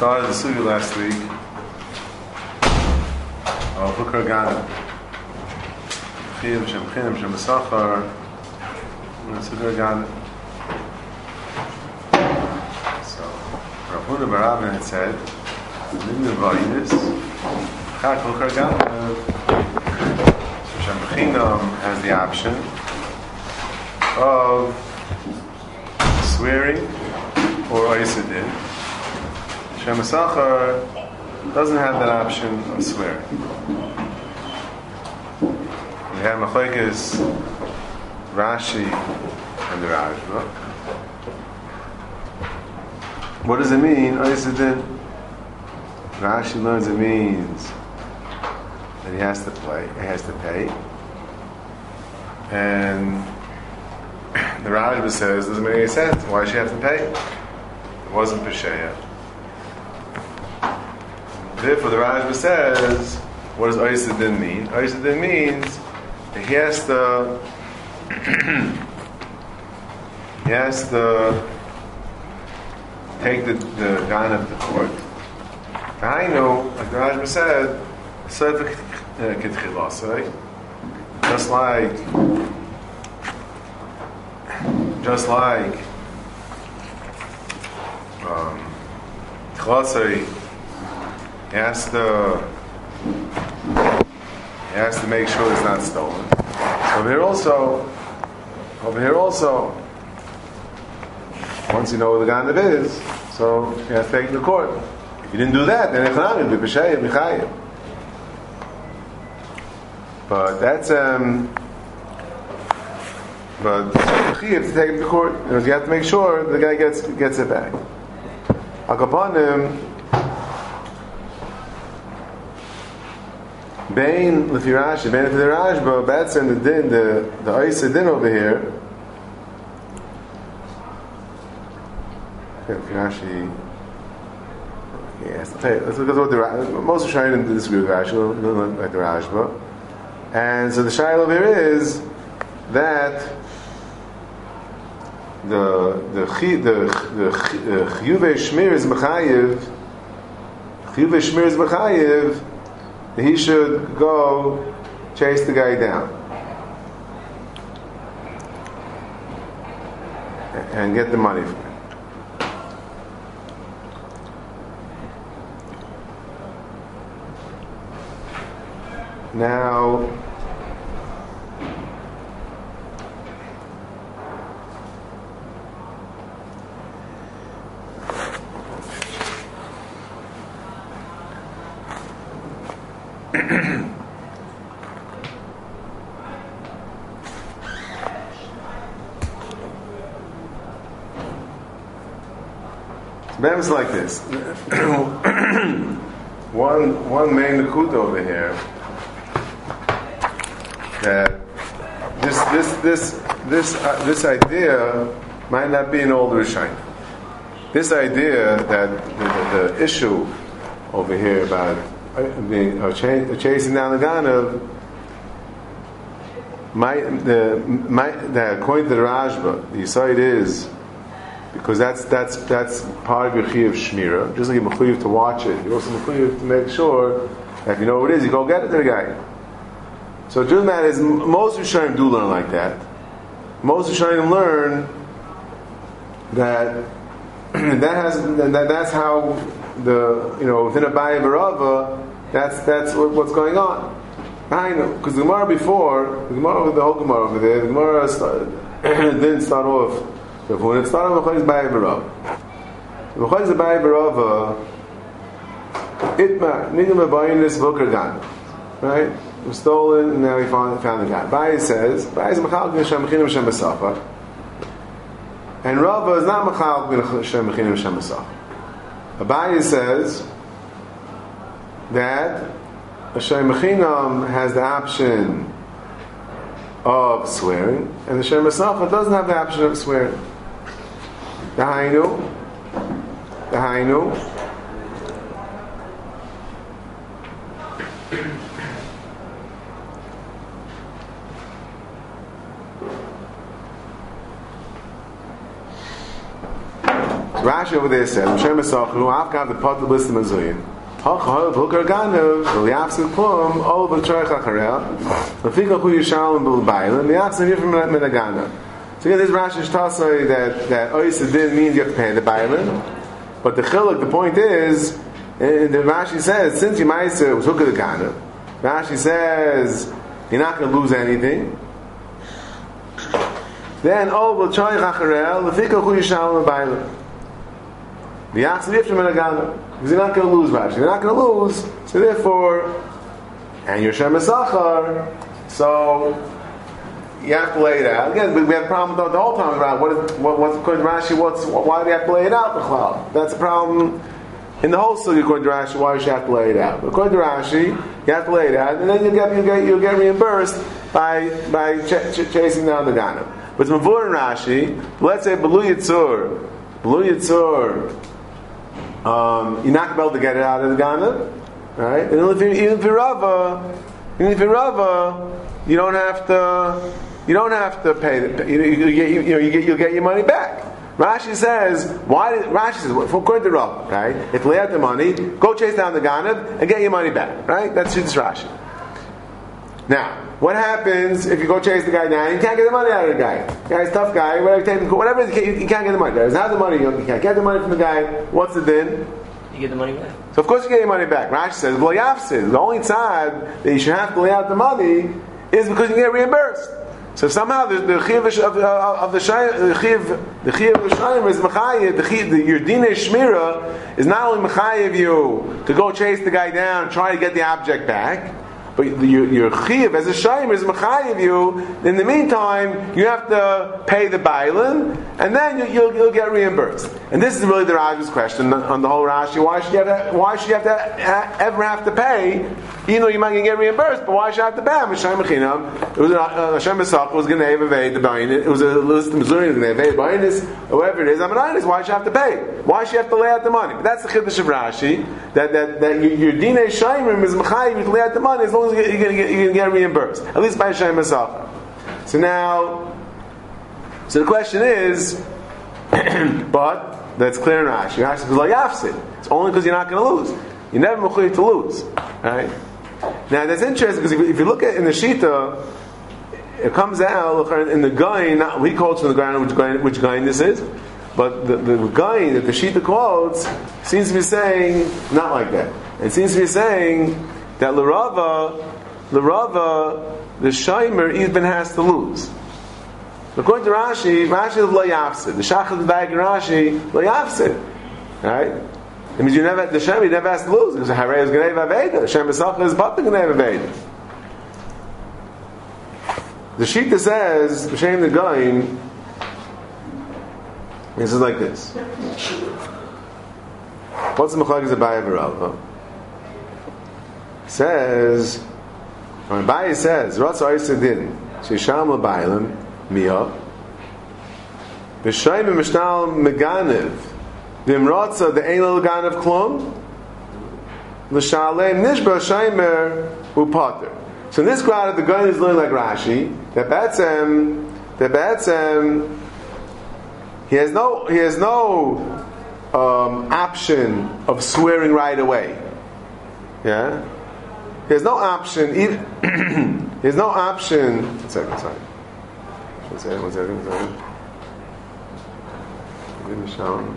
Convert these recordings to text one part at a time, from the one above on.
started the sugi last week of Hukar Gana. Chiv Shem Chinim Shem Sachar Hukar Gana. So Rav Huna bar Avin had said, Nidin Vayidis Chak Hukar Gana. So Shem Chinam has the option of swearing or Oisidin. Shem Sachar doesn't have that option of swearing. We have Machlekes Rashi and the Rashba. What does it mean? Oisidin. Rashi learns it means that he has to pay. And the Rashba says, doesn't make any sense. Why does she have to pay? It wasn't Pesheya. Therefore, the Rashba says, what does Oisidin mean? Oisidin means that he has to take the gun of the court. I know, like the Rashba said, just like Chlasei, he has to make sure it's not stolen. Over here also, once you know where the ganav is, so you have to take it to court. If you didn't do that, then Echanam will be Pesheya, Michayim. But that's you have to take it to court. You have to make sure the guy gets it back. Akapanim Bain Lefirash, Bain Lefirash, but that's in the din, the Oisidin over here. Lefirashi. Yes, let's look at what the most of Shainim disagree with Rashi, like the Rashba. And so the Shail over here is that the Chiyuvei Shmir is Mechayiv, he should go chase the guy down and get the money from him. Now, it's like this. one main nakuda over here that this idea might not be in all the Rishonim. This idea that the issue over here about chasing down the ganav that according to the Rashba, the Yisayid is because that's part of your chiyuv shmira. Just like you're mechuyev to watch it, you're also mechuyev to make sure that if you know what it is, you go get it to the guy. So just that is most Rishonim do learn like that. Most Rishonim learn that that's how within a Abaye Barava, that's what's going on. I know because the Gemara before the whole Gemara over there, the Gemara didn't start off. So when it started with Mechayis Abaye Barava, Mechayis Abaye Barava, Itmar Nigam Abayinis Hukar Gana, right? It was stolen, and now we found the guy. Abaye says, Abaye is Mechal Shem Chinim Shem Basachar, and Rava is not Mechal Shem Chinim Shem Basachar. Abaye says that Shem Chinam has the option of swearing, and the Shem Basachar doesn't have the option of swearing. The Hainu. So Rashi over there says, Moshe Mesachu, Avkav the Pot Listim Azuyin. Hachal Bukar Ganav, Liafsid Plum, Ol B'Tchoich Acharel, Lefika Hu Yishalom B'Baylim, Liafsid Yifim Menagana. So again, this Rashi Shtasoi that Oysa Din means you have to pay the Baylim. But the Chiluk, the point is, the Rashi says, since your Meiser was Hukah the Ganav, Rashi says, you're not going to lose anything. Then, Ol B'Tchoich Acharel, Lefika Hu Yishalom B'Baylim. Liafsid Yifim Menagana. Because you're not going to lose, Rashi. You're not going to lose. So therefore, and you're Shem Esachar, so you have to lay it out. Again, we have a problem the whole time about what's according to Rashi. Why do you have to lay it out? B'chlal? That's a problem in the whole story. According to Rashi, why you have to lay it out? But according to Rashi, you have to lay it out, and then you'll get reimbursed by chasing down the Ganav. But it's Mavur in Rashi. Let's say B'lu Yitzur. You're not going to be able to get it out of the Ganav, right? And even if you're Rava, you don't have to pay. You'll get your money back. Rashi says, according to Rava, right? If you lay out the money, go chase down the Ganav and get your money back, right? That's this Rashi. Now, what happens if you go chase the guy down? You can't get the money out of the guy. The guy's a tough guy. Whatever, you can't get the money. There's not the money. You can't get the money from the guy. What's the din? You get the money back. So of course you get your money back. Rashi says, "Lo yafsid." The only time that you should have to lay out the money is because you get reimbursed. So somehow the chiyuv of the chiyuv of the shayim is mechayev. Your dinei shmira is not only mechayev you to go chase the guy down and try to get the object back. But your chiyuv as a shayim is mechayev you. In the meantime, you have to pay the bailin, and then you'll get reimbursed. And this is really the Raj's question on the whole Rashi. Why should you have to ever have to pay? Even though you might get reimbursed, but why should you have to pay? It was Hashem Besach was going to evade the bain. It was a list of Missouri was going to evade bainis, whoever it is. Why should you have to pay? Why should you have to lay out the money? But that's the chiddush of Rashi that your dinei shayim is mechayev to lay out the money as long as you're going to get reimbursed, at least by Hashem Besach. So the question is, but that's clear in Rashi. Rashi says like yafsid. It's only because you're not going to lose. You're never mechuyev to lose, right? Now that's interesting because if you look at in the Shita, it comes out in the Gain. We quote from the Gain which Gain this is, but the Gain that the Shita quotes seems to be saying not like that. It seems to be saying that L'Rava, the Shaimer even has to lose. According to Rashi is lo yafsid. The Shachar the Daik in Rashi lo yafsid, right? It means the Shem never has to lose because the Harei is Gnei Vaveda. The Shem Besach is Pater Gnei Vaveda. The Shita says the Shem the Goyim. This is like this. What's the Mechlokes Abaye v'Rava? Says when Abaye says Ratz Oysa Din Shisham LaBailim Mia B'Shem Mishnal Meganev V'Imratza the Ein L'Ganev Klum L'Shalem Nishba Shaimer Upater. So in this crowd, the guy is learning like Rashi that Batsem he has no option of swearing right away. Yeah, he has no option. He has no option. One second, sorry. One second. Give me a shower.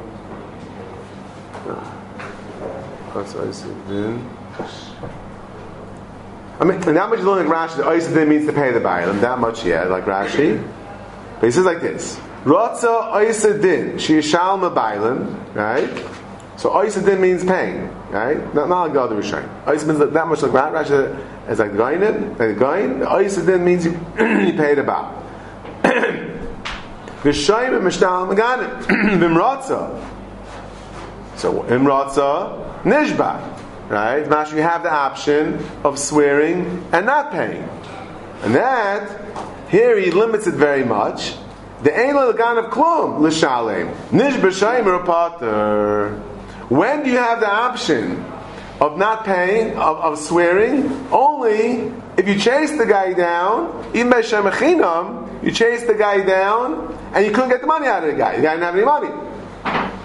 I mean, and that much you learn like Rashi, the Oysa means to pay the Bailam, that much, yeah, like Rashi. But he says like this: Rotza Oysa Din, Shishal Bailam, right? So Oysa Din means paying, right? Not like the other Rishayim. Oysa means that much like Rashi as like Goyin, like Goyin. Oysa Din means you pay the Baal. Rishayim and Mishtal Maganim, Vimrotza. So Imrotza Nishba. Right? Now you have the option of swearing and not paying. And that, here he limits it very much. The Ein L'Gan of Klum, L'Shalem. Nish B'Shayim Pater. When do you have the option of not paying, of swearing? Only if you chase the guy down, even by Shem Echinam, you chase the guy down, and you couldn't get the money out of the guy. The guy didn't have any money.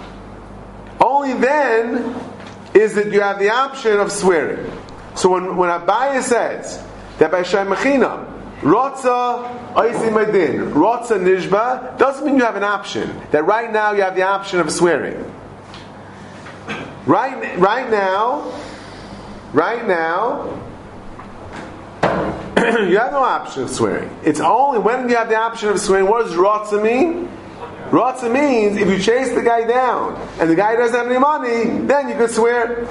only then is that you have the option of swearing. So when Abaye says that by Shem Mechina, Rotza Oisi Madin, Rotza Nishba, doesn't mean you have an option. That right now you have the option of swearing. Right now, you have no option of swearing. It's only when you have the option of swearing. What does Rotza mean? Rotza means if you chase the guy down and the guy doesn't have any money, then you could swear.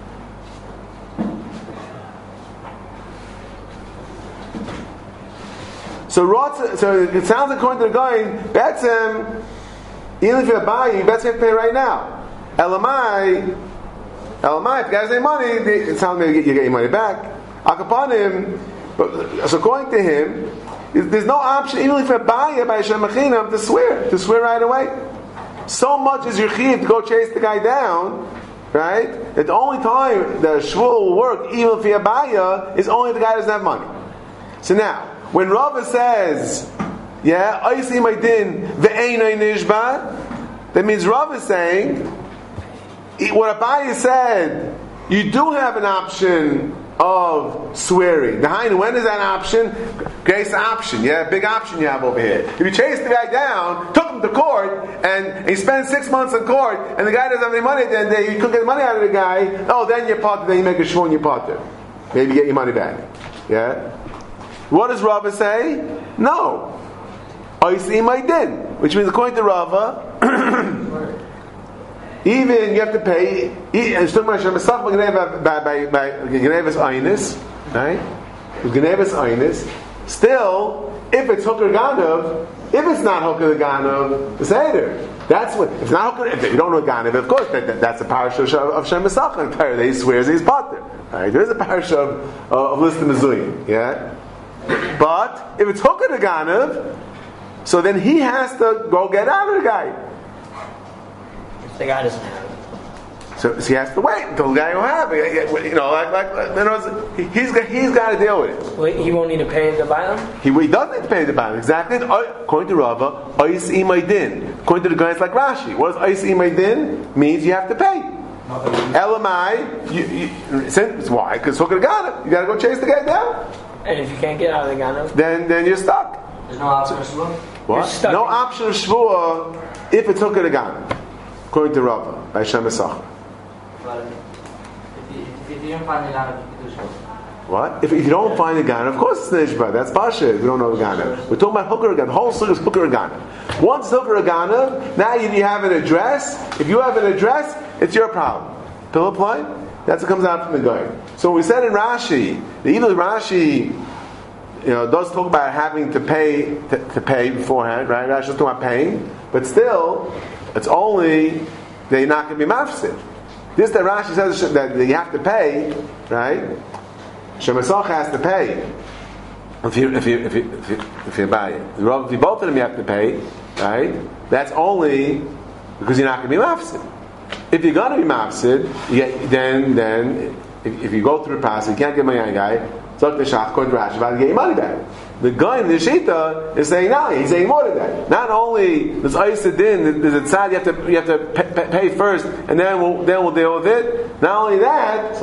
So it sounds according to the guy, Betzem, even if you buy, you better have to pay right now. Elamai, if the guy has any money, it sounds like you get your money back. Akapanim, so according to him, there's no option, even if you buy by Shem Mechinam, to swear right away. So much is your chiv to go chase the guy down, right? That the only time that a shvur will work, even if you buy, is only if the guy doesn't have money. So now, when Rava says, I see my din ve'einay nishba, that means Rava is saying, what Abaye said, you do have an option of swearing. When is that option? Grace option, big option you have over here. If you chase the guy down, took him to court, and he spends 6 months in court, and the guy doesn't have any money at the end of the day, you couldn't get the money out of the guy, then you're part, then you make a shvur and you're part there. Maybe you get your money back. What does Rava say? No. I see my din, which means according to Rava, even you have to pay. It's talking about Shemesach by Genevas Einis, right? With Genevas Einis. Still, if it's Hooker Ganav, if it's not Hooker Ganav, it's Eder. That's what. If it's not Hooker, if you don't know Ganav, of course that's a parasha of Shemesach and Torah. He swears he's potter. Right? There is a parasha of List Mizuyim. But if it's Hooker to Ganav, so then he has to go get out of the guy. If the guy doesn't have it. So he has to wait until the guy will have it. He's got to deal with it. Wait, he won't need to pay the bail? He does need to pay the bail. Exactly. According to Rava, Ois Imay Din. According to the guys like Rashi, what does Ois Imay Din means? You have to pay. Elamai, why? Because Hooker Ganav. You got to go chase the guy down. And if you can't get out of the Ganav? Then you're stuck. There's no option of shvur? What? No option of shvur if it's Hooker Ganav. According to Rava, by Shem Esachar. But if you don't find the Ganav, you can do shvur. What? If you don't find the Ganav, of course it's Nishba. That's Pasha. If you don't know the Ganav. We're talking about Hooker Ganav. The whole story is Hooker Ganav. Once Hooker Ganav, now you have an address. If you have an address, it's your problem. Pillow line? That's what comes out from the guy. So we said in Rashi, even Rashi, does talk about having to pay beforehand, right? Rashi's talking about paying, but still, it's only that you're not going to be mafsid. This that Rashi says that you have to pay, right? Shemesach has to pay if you buy it. If you both of them you have to pay, right? That's only because you're not going to be mafsid. If you're going to be mafsid, then if you go through the process, you can't get money on a guy. So the shach according to Rashi about to get your money back. The guy in the Shita is saying no, he's saying more than that. Not only does Aysa Din, there's a tzad you have to pay first, and then we'll deal with it. Not only that,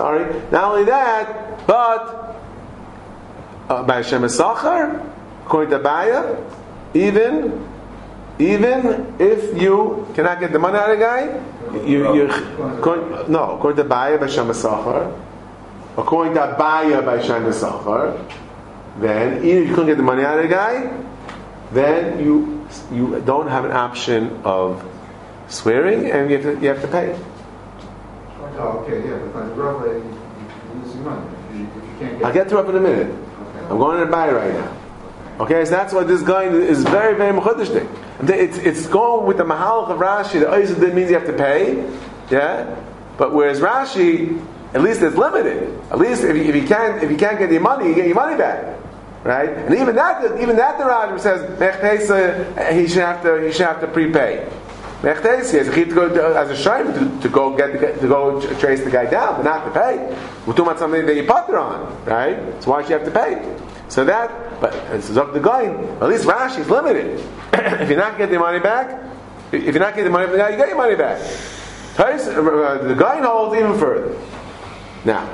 but by Shem Esachar, according to Abaya, even if you cannot get the money out of the guy, according to Abaya by Shem Esachar, according to Abaya by Shem Esachar, then even if you couldn't get the money out of the guy, then you don't have an option of swearing, and you have to pay. Oh, okay, yeah, but roughly you lose your money if you can't get. I'll get to it in a minute. Okay. I'm going to buy right now. Okay, so that's what this guy is very, very mechudesh thing. It's going with the mahalach of Rashi. The Oizah means you have to pay, but whereas Rashi, at least it's limited. At least if you can't get your money, you get your money back, right? And even that the Rajam says he should have to prepay. Mechtes, he has to go as a shayim to go trace the guy down, but not to pay. We're talking about something that you pater on, right? So why should you have to pay? So that, but it's up to the guy. At least Rashi is limited. If you're not getting your money back, if you're not getting the money from the guy, you get your money back. The Gain holds even further. Now,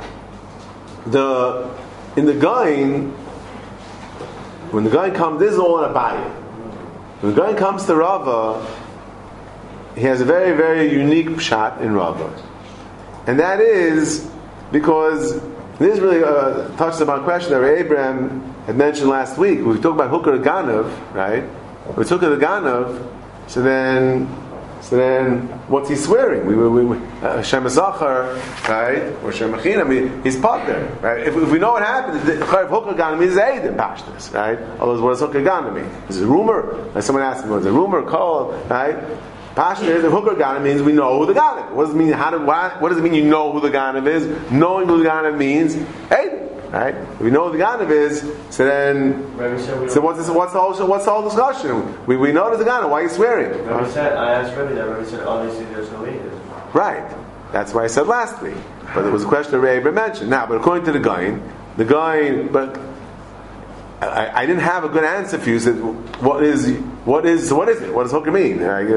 in the Gain, when the Gain comes, this is all in Abaye. When the Gain comes to Rava, he has a very, very unique pshat in Rava. And that is because this really touches upon a question that Abraham had mentioned last week. We talked about Hukar Ganav, right? We took the Ganav, so then what's he swearing? Shem Zachar, right? Or Shem Mechina, he's partner, right? If we know what happened, the Hukar Ganav means Eid in Pashtus, right? Otherwise, what does Hukar Ganav mean? Is it a rumor? Like someone asked me, was it a rumor, call, right? Pashtus, the Hukar Ganav means we know who the Ganav is. What does it mean? What does it mean you know who the Ganav is? Knowing who the Ganav means Eid. Right? If we know who the Ganav is, so what's the whole discussion? We know there's a Ganav. Why are you swearing? I asked Rebbe that. Rebbe said, obviously there's no Eid. Right. That's why I said last week. But there was a question that Rebbe mentioned. Now, but according to the Gain, but I didn't have a good answer for you. Said, what is it? What does Hukar mean?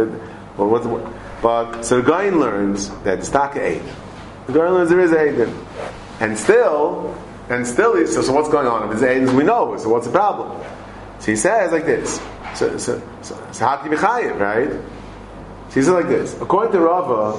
But so the Gain learns that it's not Eid. The Gain learns there is Eid, and still, so what's going on? If it's Eid, we know. So what's the problem? So he says like this. So how can you be chayiv, right? So he says like this. According to Rava.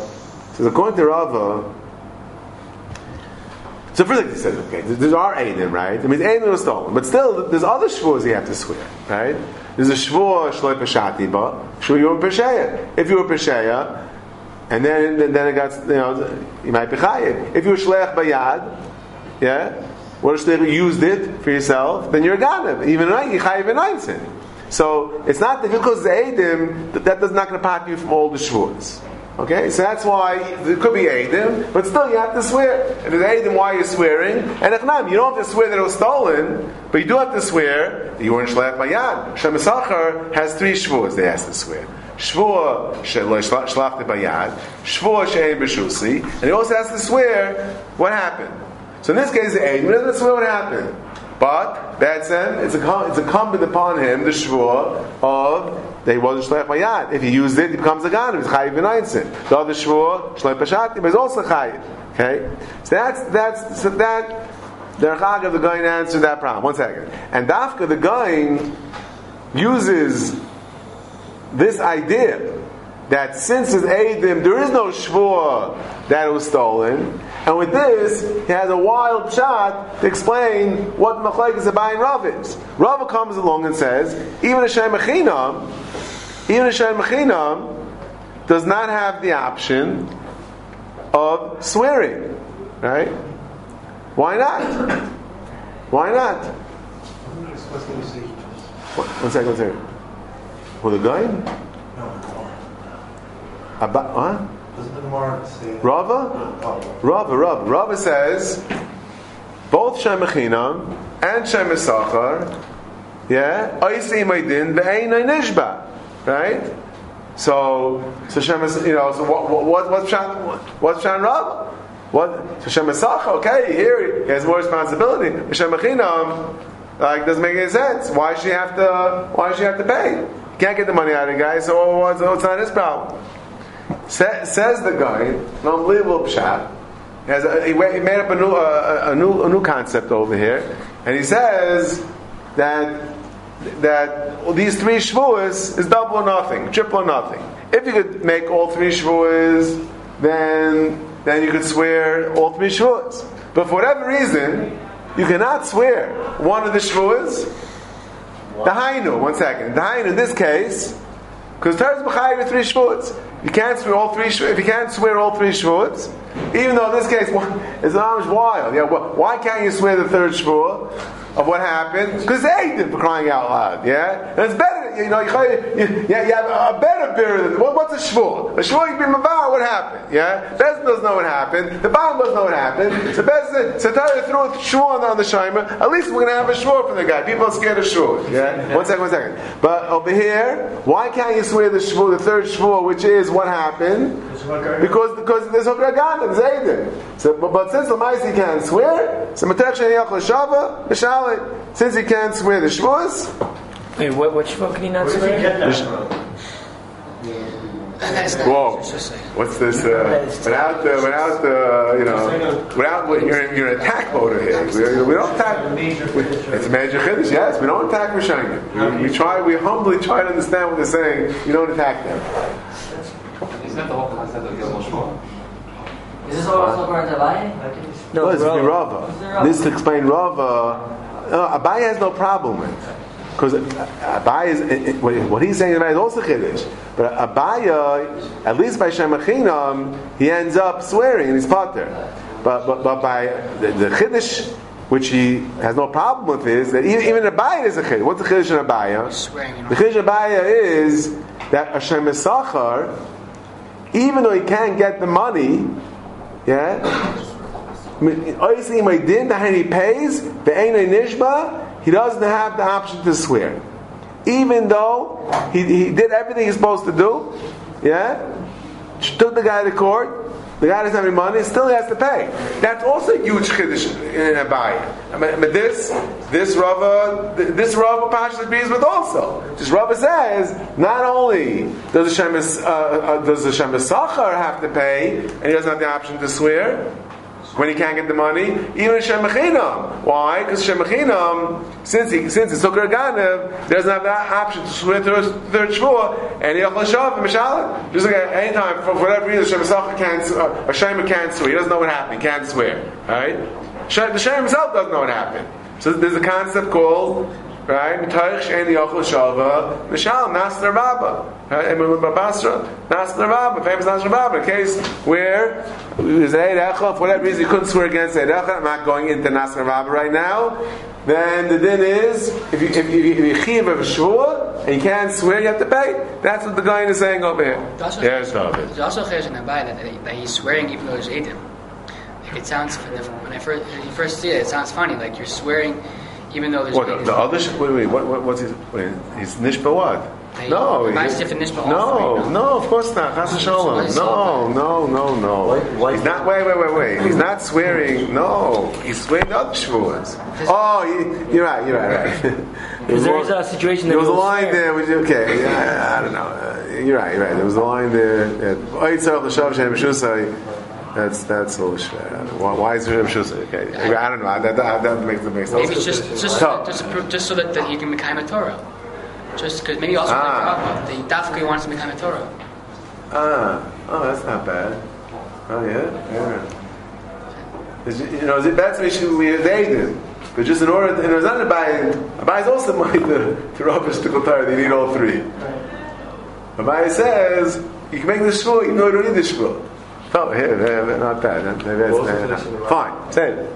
So first, like he said, okay, there are Eidim, right? I mean, Eidim was stolen, but still, there's other shvuos you have to swear, right? There's a shvuah shloi peshati ba, shvuah you were pesheya. If you were pesheya, and then it got, you might be chayiv. If you were shleach bayad, yeah, what if you used it for yourself, then you're a ganav. Even right, you chayiv in einzin. So it's not that because it's Eidim, that's not going to part you from all the shvuos. Okay, so that's why there could be Eidim, but still you have to swear. If it's Eidim, why are you swearing? And Echnam, you don't have to swear that it was stolen, but you do have to swear that you weren't Shlech Bayad. Shem Yisachar has 3 shvuos they has to swear. Shvuah Shlach Bayad, Shvuah She'en B'Shusi, and he also has to swear what happened. So in this case, the Eidim doesn't swear what happened. But, it's incumbent upon him, the shvuah of that he wasn't shleich bayad. If he used it, he becomes a ganav. He's chayiv in einzin. The other shvuah, shleich pashati, but he's also chayiv. Okay, so that. The Rechag of the Gain answered that problem. 1 second. And Dafka the Gain uses this idea that since it's Eidim, there is no shvuah that it was stolen. And with this, he has a wild shot to explain what Machlekes Abaye and Rav is. Rav comes along and says, even a Shem Mechinam does not have the option of swearing. Right? Why not? Why not? One second. Who, the guy? Huh? Rava says both Shem Mechinam and Shem Yisachar, yeah, Oisei Maidin ve'einay nishba, right? So Shem, what's Shem Rava? What? So Shem Yisachar, okay, here he has more responsibility. Shem Mechinam, doesn't make any sense. Why does she have to pay? You can't get the money out of the guy, so it's not his problem. Says the guy, an unbelievable pshat. He made up a new concept over here, and he says that these 3 shvuos is double or nothing, triple or nothing. If you could make all 3 shvuos, then you could swear all 3 shvuos. But for whatever reason, you cannot swear one of the shvuos. The hainu, 1 second. The hainu in this case, because Torah is b'chayiv 3 shvuos. You can't swear all 3 shvuos. If you can't swear all 3 shvuos, even though in this case it's not wild. Yeah, why can't you swear the 3rd shvuah of what happened? Because they did, for crying out loud. Yeah, and it's better. You have a better beer than what's a shvuah? A shvuah you be mavar what happened. Yeah, Bezdin doesn't know what happened. The Baal doesn't know what happened. So Bezdin, so Torah threw a shvuah on the shayma. At least we're going to have a shvuah from the guy. People are scared of shvuah. Yeah, 1 second. But over here, why can't you swear the shvuah, the 3rd shvuah, which is what happened? Because there's Hukar Ganav, there's Eidim. So, but since the Maisi can't swear, so Matech Sheniach L'Shava, Mishalit. Since he can't swear the shvuahs. Wait, what shvuah can he not swear? Whoa, what's this? Without you're in attack mode here. We don't attack. It's a major chiddush. Yes, we don't attack Rishonim. We humbly try to understand what they're saying. We don't attack them. Isn't that the whole concept of Gilmore Shmuel? Is this also according to Abaye? No, it's Rava. This to explain Rava. Abaye has no problem with. Because Abaye is what he's saying about is also chiddush, but Abaye, at least by Shemachinam, he ends up swearing and he's pater. But by the chiddush, which he has no problem with, is that even Abaye is a chiddush. What's the chiddush in Abaye? The chiddush in Abaye is that Hashem Esachar, even though he can't get the money, yeah, obviously my din that he pays the Einay Nishba. He doesn't have the option to swear. Even though he did everything he's supposed to do, yeah? Took the guy to court, the guy doesn't have any money, still he has to pay. That's also a huge chiddush in Abaye. But this Rava Pashas agrees with also. Just Rava says, not only does the Shem Esachar have to pay, and he doesn't have the option to swear, when he can't get the money, even Shem Mechinam. Why? Because Shem Mechinam, since it's Sukkar Ganev, doesn't have that option to swear third Shvuah, and Yachal Shav and Mishalim. Just like any time, for whatever reason, Shem Esachar can't, or Shem can't swear. He doesn't know what happened. He can't swear. Right? The Shem himself doesn't know what happened. So there's a concept called, right? Mitaych she'en Yachal Shava Mishalim Nasler Rabba. Right? Basra, Nasler Rabba, famous Nasler Rabba, a case where there's an Eid Echad, for whatever reason you couldn't swear against Eid Echad. I'm not going into Nasler Rabba right now. Then the din is, if you chiv of a shvua and you can't swear, you have to pay. That's what the guy is saying over here. There's also a chiddush in Abaye that he's swearing even though there's Eidim. Like it sounds, when you first see it, it sounds funny. Like you're swearing even though there's Eidim. The other what's his? He's nishba what? No, of course not. Chas v'sholom. No. He's not. Wait. He's not swearing. No, he's swearing the other shvuas. Oh, you're right. Because there is a situation. There was a line there. Okay, I don't know. You're right. There was a line there. That's a little shver. Why is it shver? Okay, I don't know. That makes sense. Maybe it's just so that he can become a Torah. Just because maybe also the Dafka wants to become a Torah. That's not bad. Oh yeah. That's the issue we did. But just in order, it's not Abaye is also money to Rav to Torah. They need all three. Abaye says you can make the shvur, even though you don't need the shvur. Oh, here, not bad. Fine, say it.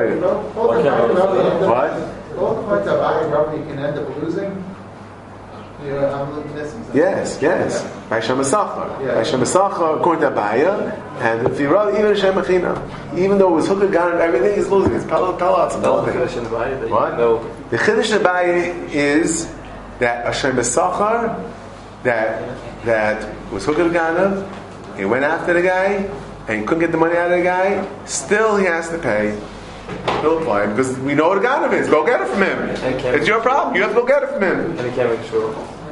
What? All the points Abaye probably can end up losing. I'm missing something. Yes. By Shem Esachar. By Shem Esachar, according to Abaye, and if you rather even Shem Mechinam, even though it was hooked down and everything, he's losing. It's Pelots. What? The Chiddush in Abaye is that Shem Esachar that was hooked down, he went after the guy and he couldn't get the money out of the guy. Still, he has to pay. Still fine, because we know what the Ganav is. Go get it from him. It's your problem. You have to go get it from him. And he can't make sure.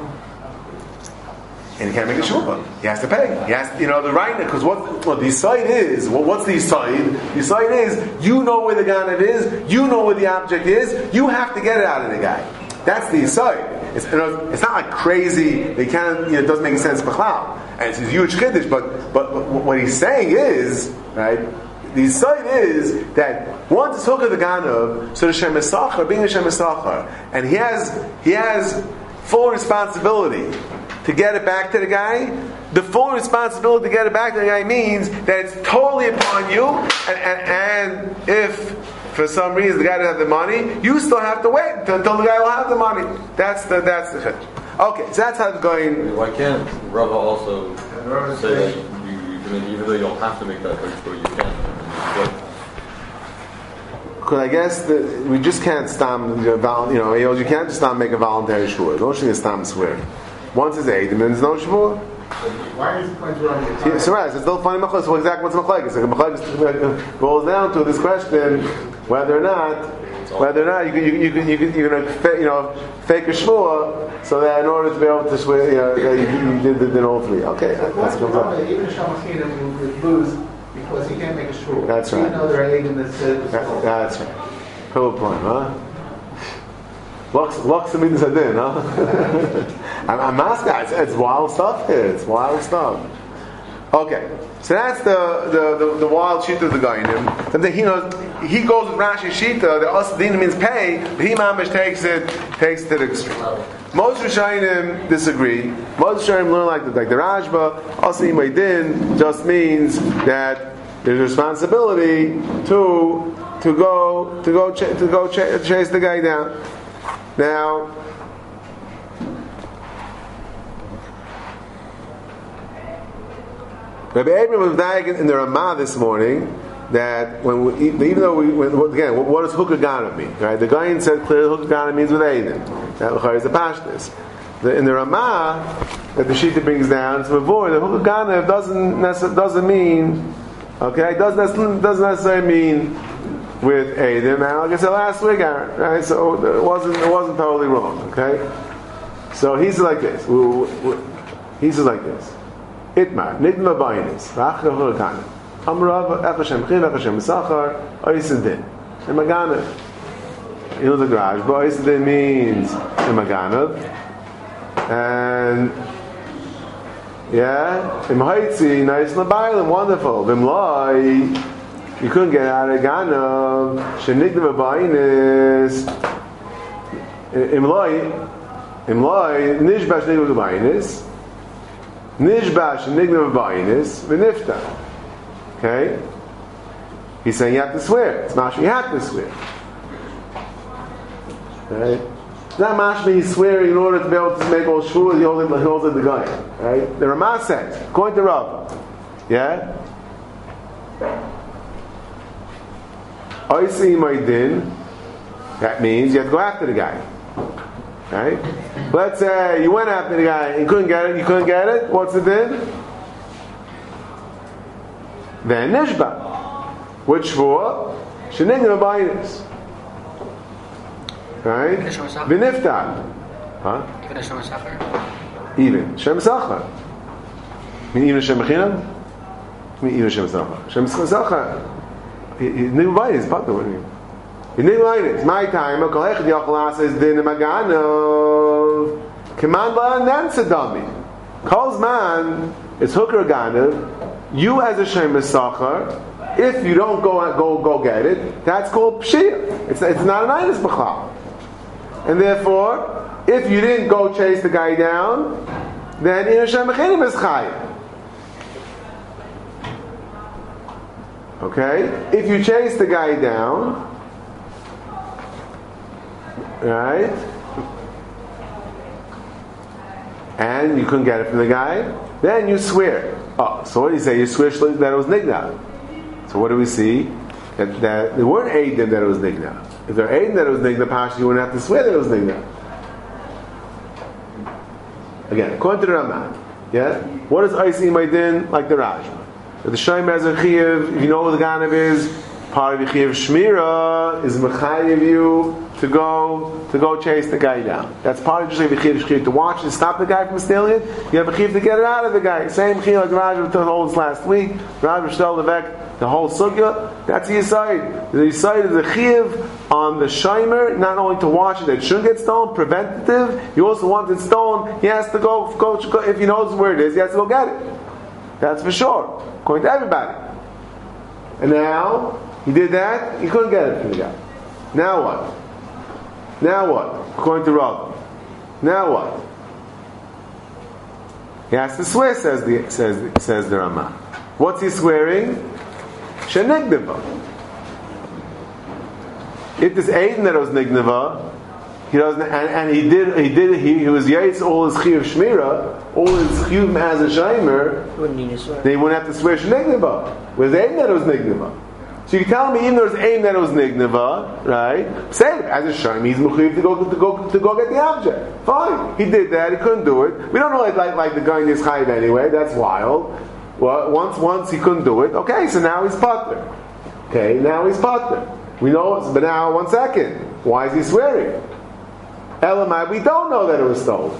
And he can't make a shuvah. He has to pay. He has, the right, because the side is. What's the side? The side is you know where the Ganav is. You know where the object is. You have to get it out of the guy. That's the side. It's not like crazy. They can't. It doesn't make sense. B'chlal. And it's a huge chiddush. But what he's saying is right. The side is that once it's hooked to the Ganav, so the Shem Esachar, being a Shem Esachar, and he has full responsibility to get it back to the guy. The full responsibility to get it back to the guy means that it's totally upon you, and if for some reason the guy doesn't have the money, you still have to wait until the guy will have the money. That's the chiddush. Okay, so that's how it's going. Why can't Rava also say that you can, even though you don't have to make that chiddush, you can? Because I guess we just can't stop. You can't just stop make a voluntary shvur. No thing is stop swear. Once it's eidim, then there's no shvur. Why is the point wrong? So right, it's still funny machlokes. Well, exactly what's machlokes? Like machlokes boils down to this question: whether or not you're going to fake a shvur So that in order to be able to swear, you did the din all three. Okay, that's good. Even Shamachinim would lose because he can't make a shul. That's right. Even though there are Eidim that said That's right. Cool point, huh? Lux the means I did, huh? I'm asking, it's wild stuff here. It's wild stuff. Okay, so that's the wild shita of the guy in him. And then he goes with Rashi shita. The asdin means pay, but he mamish takes it to the extreme. Most Rishonim disagree. Most Rishonim learn like the Rashba. Asdin din just means that there's a responsibility to go chase the guy down. Now, Rabbi Abraham was dying in the Ramah this morning that what does hukagana mean? Right? The Gaon said clearly hukagana means with Eidim. That is the pashtus. In the Ramah that the Shita brings down, it's before the hukagana doesn't mean. Okay, doesn't necessarily mean with Eidim. And like I said last week, right? So it wasn't totally wrong. Okay, so he says like this. He says like this. Itmar nidma bainis rachra hurakanim amrav echashem chiv echashem sachar oisidin imagana. You know the garage, but oisidin means imagana, and imhaitzi nice labaylim wonderful. Vimloi you couldn't get out of ganav shenidma bainis imloi nishbash nidma bainis. Nishbash and Nignav Ba'inis v'nifta. Okay? He's saying you have to swear. It's mashma you have to swear. Right? It's not mashma he's swearing in order to be able to make all shuras, he holds it the guy. Right? The Ramah says, according to Rav, Oisi Maidin, that means you have to go after the guy. Right? Let's say you went after the guy, you couldn't get it, what's the din? Then Nishba. Which for? Shenigna Bainis. Right? V'niftar. Huh? Even a Shem Sachar? Even. Shem Sachar. Even Shem Mechinam? Even Shem Sachar. Shem Sachar. Nigna Bainis, what do you mean? It's my time. Says din maganov. Command la nansadami. Calls man is hooker ganav. You as a shem sachar. If you don't go get it, that's called pshia. It's not an inus b'chal. And therefore, if you didn't go chase the guy down, then in Hashem mechinim is chayiv. Okay, if you chase the guy down. Right? And you couldn't get it from the guy, then you swear. Oh, so what do you say? You swear that it was nigna. So what do we see? That there weren't Eidim that it was nigna. If there were Eidim that it was nigna, Pasha, you wouldn't have to swear that it was nigna. Again, according to the Ramah, what is Oisi Maidin like the Rashba? If the Shaim has a Chiyuv, if you know what the Ganav is, part of the Chiyuv Shmira is Mechayiv you to go chase the guy down. That's part of the Chiyuv to watch and stop the guy from stealing it. You have a Chiyuv to get it out of the guy. Same Chiyuv like Raj told us last week. Raj Shtel Levek, the whole Sugya. That's the Yisayid. The Yisayid is a Chiyuv on the Shaimer, not only to watch it, that shouldn't get stolen, preventative. You also want it stolen, he has to go, if he knows where it is, he has to go get it. That's for sure. According to everybody. And now, he did that, he couldn't get it from the guy. Now what? According to Rav. Now what? He has to swear, says the Ramah. What's he swearing? Shenigniva. If this Aiden that was Nigniva, he doesn't, and he was Yates all his Chiyuv Shmira, all his Chiyuv as a Shaimer, they wouldn't have to swear Shenigniva. With Aiden that was Nigniva. So you can tell me even though there's aim that it was nigniva, right? Say it as a shayim, he's mechuyev to go get the object. Fine, he did that. He couldn't do it. We don't know like the guy in his chayiv anyway. That's wild. Well, once he couldn't do it. Okay, so now he's pater. Okay, now he's pater. We know, but now 1 second. Why is he swearing? Elamai, we don't know that it was stolen.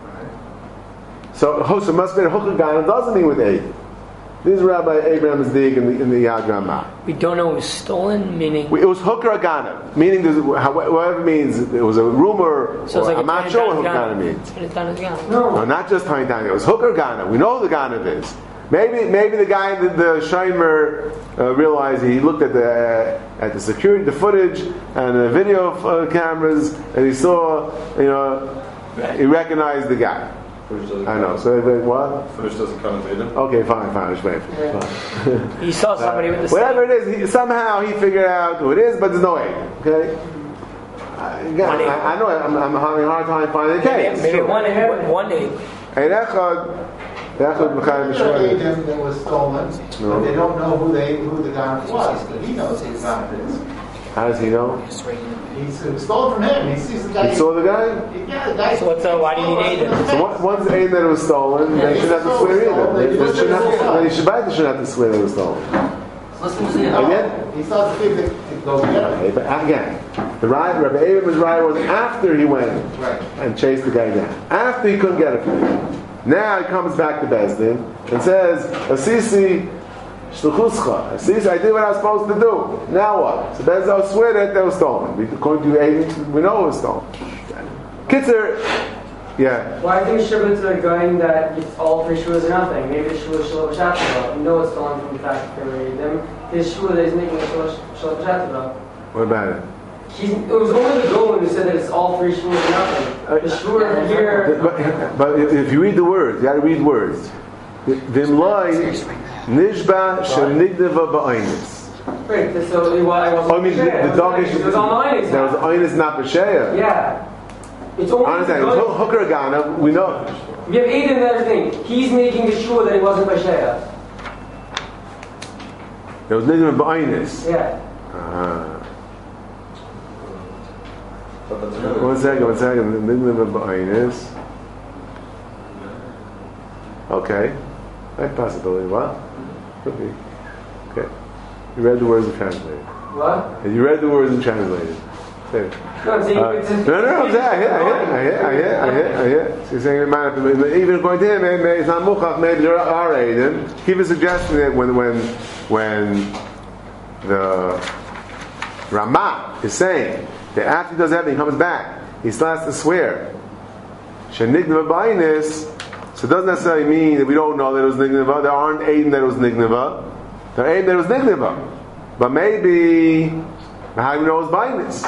So Hosa must be a hooker guy, and doesn't mean with Eid. This is Rabbi Abraham's dig in the Yad Ramah. We don't know it was stolen, meaning... It was hooker agana, meaning whatever it means, it was a rumor, so it's like I'm not sure what hooker agana means. No, not just Haintan, it was hooker agana. We know who the ganav is. Maybe the guy, the Shimer, realized he looked at the security, the footage, and the video cameras, and he saw, he recognized the guy. I know. So what? Finish doesn't come and made him. Okay, fine. Fine. He saw somebody with the whatever it is, somehow he figured out who it is, but there's no aid. Okay. I know. I'm having a hard time finding the case. Maybe one aid. Ein echad that was stolen, but they don't know who the guy was, but he knows who the guy is. How does he know? He stole from him. He sees the guy. He saw the guy? Yeah, the guy. So why do you need aid? So once aid that it was stolen, they shouldn't have to swear either. They shouldn't have to swear that it was stolen. Again? He saw the thing that goes together. Okay, but again, Rabbi Abraham's right was after he went and chased the guy down. After he couldn't get it from him. Now he comes back to Bezdin and says, Asisi, Shluchuscha. Asisi, I did what I was supposed to do. Now what? So Bezdin swear that they were stolen. According to Aid, we know it was stolen. Kitzer, yeah. Why do you shove it to the guy that it's all three shuas or nothing? Maybe the shua is shalom b'shatzava. You know it's stolen from the fact that they were them. His shua that he's making a shalom b'shatzava. What about it? It was only the Golan who said that it's all three shuas or nothing. The shua here... But if you read the words, you got to read words. Vimloi nishba shenigdeva ba'aynis. Right, so I wasn't the dog is... It was on the aynis. That was aynis, not b'sheya. Yeah. It's only understand, it was hooker agana, we know. We have Aiden and everything. He's making the sure that it wasn't b'sheya. There was nigdeva ba'aynis. Yeah. One second. Nigdeva ba'aynis. Okay. That possibility. What? Could be. Okay. You read the words and translated. What? You read the words and translated. Say it. No, I'm saying I hear. So you're saying even according to him, it's not muchach. Maybe there are Aiden. He was suggesting that when the Ramah is saying that after he does everything, he comes back, he still has to swear. Shenigdeva b'aynis. So it doesn't necessarily mean that we don't know that it was Nigneva. There aren't Aiden that it was Nigneva. There are Aiden that it was Nigneva. But maybe, how do we know it was Bainis?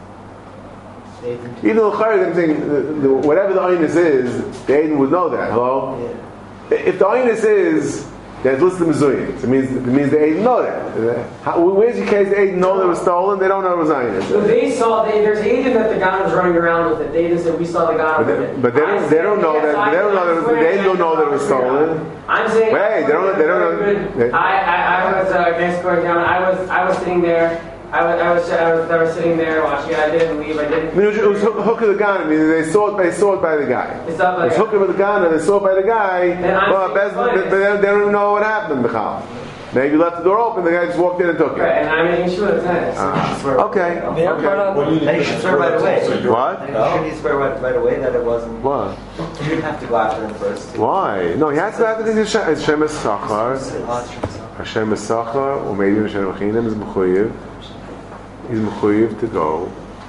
Even though I'm saying, whatever the Ainis is, the Aiden would know that. Hello? Yeah. If the Ainis is, there's listed Mizuyim. It means the Aiden know that. Where's the case the Aiden know that it was stolen? They don't know it was Ainis. So there's Aiden that the guy was running around with it. They just said we saw the guy with it. But they don't know that. They don't know that it was stolen. I'm saying. Wait, they don't know. I was next door down. I was sitting there. I was sitting there watching. I didn't leave. I didn't. It was hook of the gun. I mean, they saw it by the guy. It's hook of the gun, and they saw it by the guy. But they don't even know what happened. Maybe you left the door open. The guy just walked in and took it. Right, and I'm making sure it's nice. Okay. And he should swear right away. What? Should he swear right away that it wasn't? What? You didn't have to go after him first. Why? No, he has to have to think Hashem is Sachar. Hashem is Sachar, or maybe Hashem Achinim is Mechuyev. He's Mechuyev to go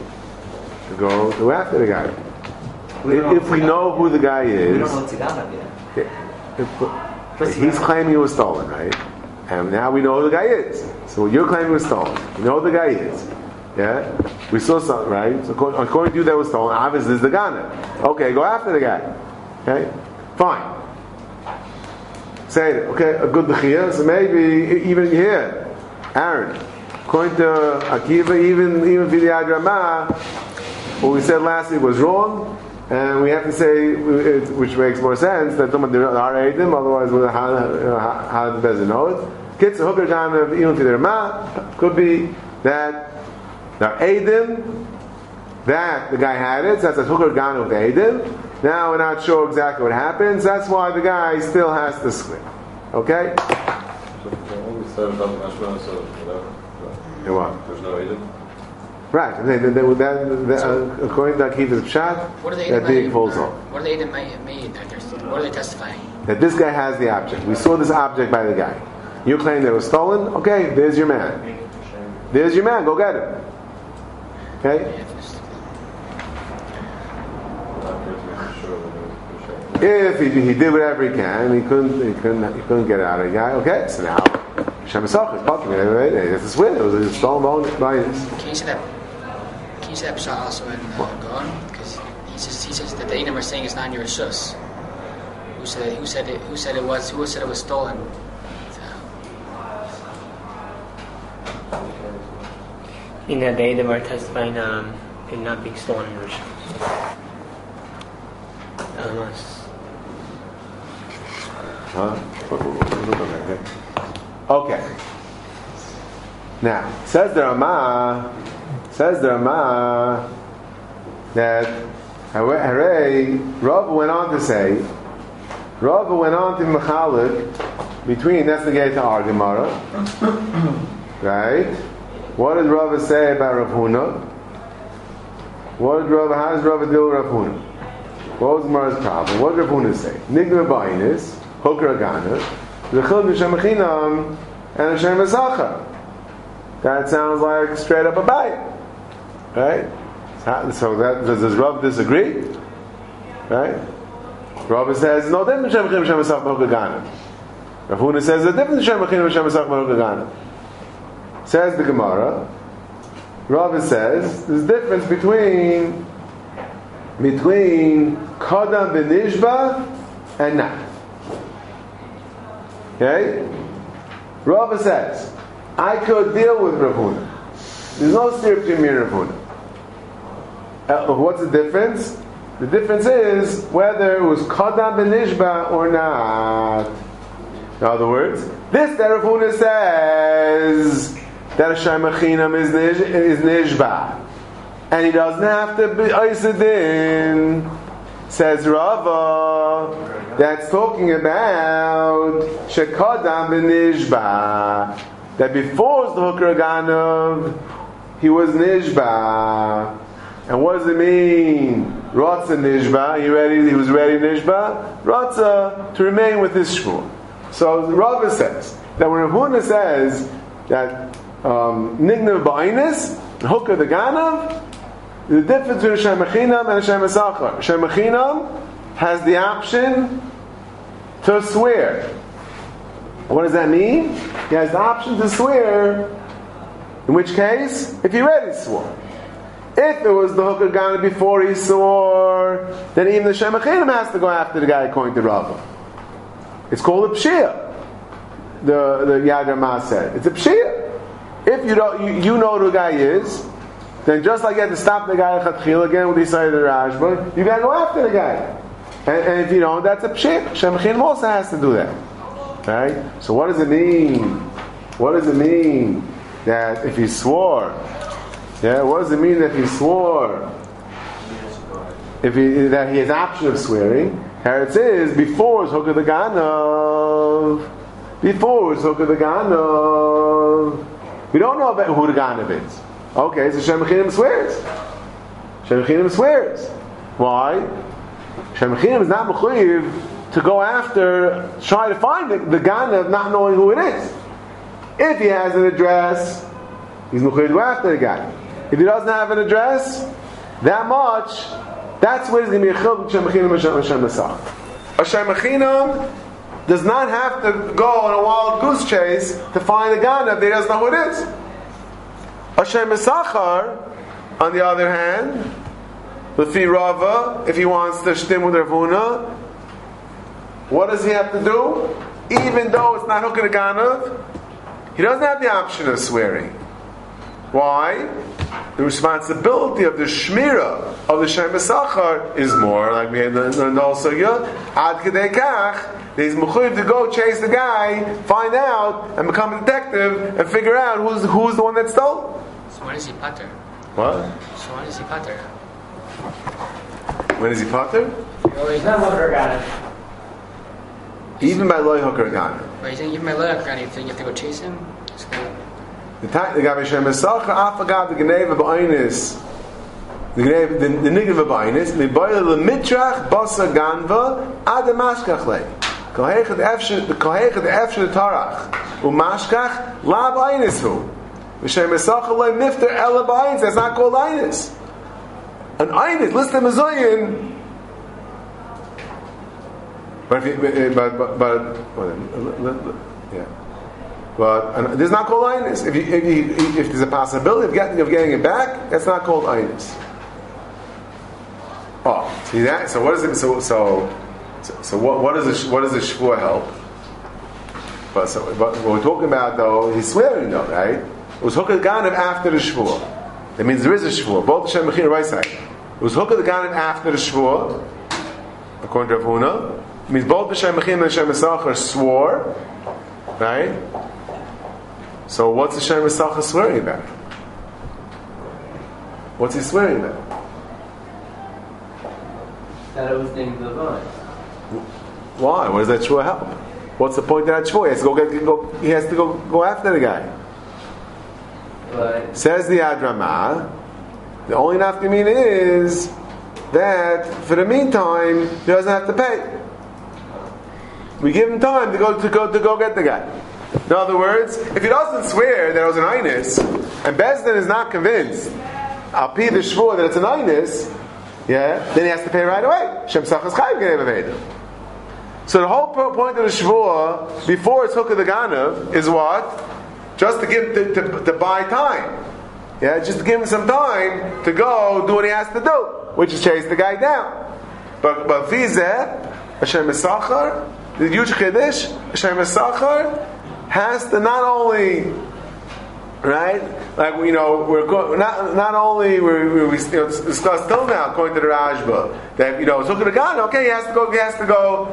after the guy. If we know who the guy is, we don't know Tziganav yet. He's claiming it was stolen, right? And now we know who the guy is. So you're claiming it was stolen. We know who the guy is. Yeah? We saw something, right? So according to you, that was stolen. Obviously, it's the Ghana. Okay, go after the guy. Okay? Fine. Say it. Okay, a good Bechia. So maybe even here, Aaron, according to Akiva, even Vidiyad Ramah, what we said last week was wrong. And we have to say, which makes more sense, that there are Eidim, otherwise how the Bezin know it. Kids, the hooker down of Ilum Fiderma could be that there are Eidim, that the guy had it, so that's a hooker down of Eidim. Now we're not sure exactly what happens, that's why the guy still has to swear. Okay? So what we said about the Mashma, so whatever. What? There's no Eidim? Right. According to Akiva's pshat, that big falls off. What are the Eidim made? What are they testifying? That this guy has the object. We saw this object by the guy. You claim that it was stolen. Okay, there's your man. There's your man. Go get him. Okay. If he did whatever he can, he couldn't get it out of the guy. Okay, so now Shemasach is fucking it. It's a swin. It was a stolen bone by this. Can you say that pshat also in Gaon? Because he says that the Eidim are saying it's not in your rishus. Who said it was stolen? In the day, they were testifying it not being stolen in rishus. Okay. Now, says the Ramah that Rav went on to mechalik between, that's the gate to our Gemara. Right? What did Rav say about Rav Huna? How does Rav deal with Rav Huna? What was Gemara's problem? What did Rav Huna say? Nigna b'ainis, hoker agana, v'chil b'shemachinam, and Hashem v'sacha. That sounds like straight up a bite. Right? So does Rav disagree? Right? Rav says, no difference Hashem v'chil b'shem v'sacha hoker agana. Rav Huna says, the difference Hashem v'chil b'shem v'sacha hoker agana. Says the Gemara, Rav says, there's a difference between Kadam B'Nishba and not. Okay? Rav says, I could deal with Rav Huna. There's no steer between me and Rav Huna. What's the difference? The difference is whether it was Kadam B'Nishba or not. In other words, this that Rav Huna says that Hashem Achinam is Nishba, and he doesn't have to be Isidin, says Rava, that's talking about Shekadam B'Nishba, that before the Hooker Ganav, he was Nishba. And what does it mean? Ratza Nishba, he was ready Nishba, Ratza to remain with his Shmuel. So Rava says that when Rav Huna says that Nignav Ba'ainis, Hooker the Ganav, the difference between Hashem Achinam and Hashem Esachar. Hashem Achinam has the option to swear. What does that mean? He has the option to swear, in which case, if he already swore. If it was the Hooker Ganav before he swore, then even the Hashem Achinam has to go after the guy according to Rava. It's called a Pshia. The Yad Ramah said. It's a Pshia. If you know who the guy is, then just like you had to stop the guy at Chatchil again with the side of the Rashba, you gotta go after the guy. And if you don't, that's a Pshia. Hashem Achinam also has to do that. Okay? So what does it mean? What does it mean that if he swore? Yeah, what does it mean that he swore? That he has option of swearing? Here it says, before it's Hooker the Ganav. Before it's Hooker the Ganav. We don't know about who the Ganav is. Okay, so Shem Achinam swears. Shem Achinam swears. Why? Shem Achinam is not mechuyev to go after, try to find the Ganav not knowing who it is. If he has an address, he's mechuyev to go after the guy. If he doesn't have an address, that much, that's where he's going to be a chiluk Hashem Achinam and Hashem Esach. Hashem Achinam does not have to go on a wild goose chase to find a Ganav if he doesn't know who it is. Hashem Esachar, on the other hand, Lefi Rava, if he wants to shtim with Rav Huna, what does he have to do? Even though it's not Hooker Ganav, he doesn't have the option of swearing. Why? The responsibility of the Shmira of the Shem Esachar is more, like we had learned also here, Ad Kedei Kach, he's mechuyev to go chase the guy, find out, and become a detective, and figure out who's the one that stole. So when is he pater? What? So when is he pater? When is he pater? He's not Hooker Ganav. Even by Loi Hooker Ganav. But he's saying even by Loy Hooker Ganav, you have to go chase him? The Gabi Shem Mesacher Afagav the Geneva Ba'Inis. The Nigva Ba'Inis. Miboyle the Mitrach Basa Ganva Ad Mashkach Lei. Kohechet Efshe the Tarach. Umashkach La Ba'Inis Hu. V'Shem Mesacher Lei Mifter Ela Ba'Inis. That's not called Inis. An Inis, listen to Mazoyin. But this is not called Einus. If there's a possibility of getting it back, that's not called Einus. Oh, see that? So what is it? So what does the shvua help? But what we're talking about though, he's swearing though, right? It was Hukah Ganav after the shvua. That means there is a shvua. Both Hashem Mechir right side. It was Hukah Ganav after the shvua, according to Rav Huna. It means both Hashem Mechir and Hashem Mesacher swore, right? So what's Hashem Mesacher swearing about? What's he swearing about? That it was named the vine. Why? What does that shvua help? What's the point of that shvua? He has to go after the guy. But says the Adrama, the only nafkamina is that for the meantime he doesn't have to pay. We give him time to go get the guy. In other words, if he doesn't swear that it was an Einus, and Bezdin is not convinced, I'll pay the shvur that it's an Einus, then he has to pay right away. Shem Sachas Chayiv Geneva Veda. So the whole point of the shvur before it's Hukah the Ganav is what? Just to give to buy time. Just to give him some time to go do what he has to do, which is chase the guy down. But Fizeh, Hashem Mesacher, the Yuch Chedesh, Hashem Mesacher has to not only, right? Like we're not only we discussed till now according to the Rashba that it's Hukah the Ganav. Okay, he has to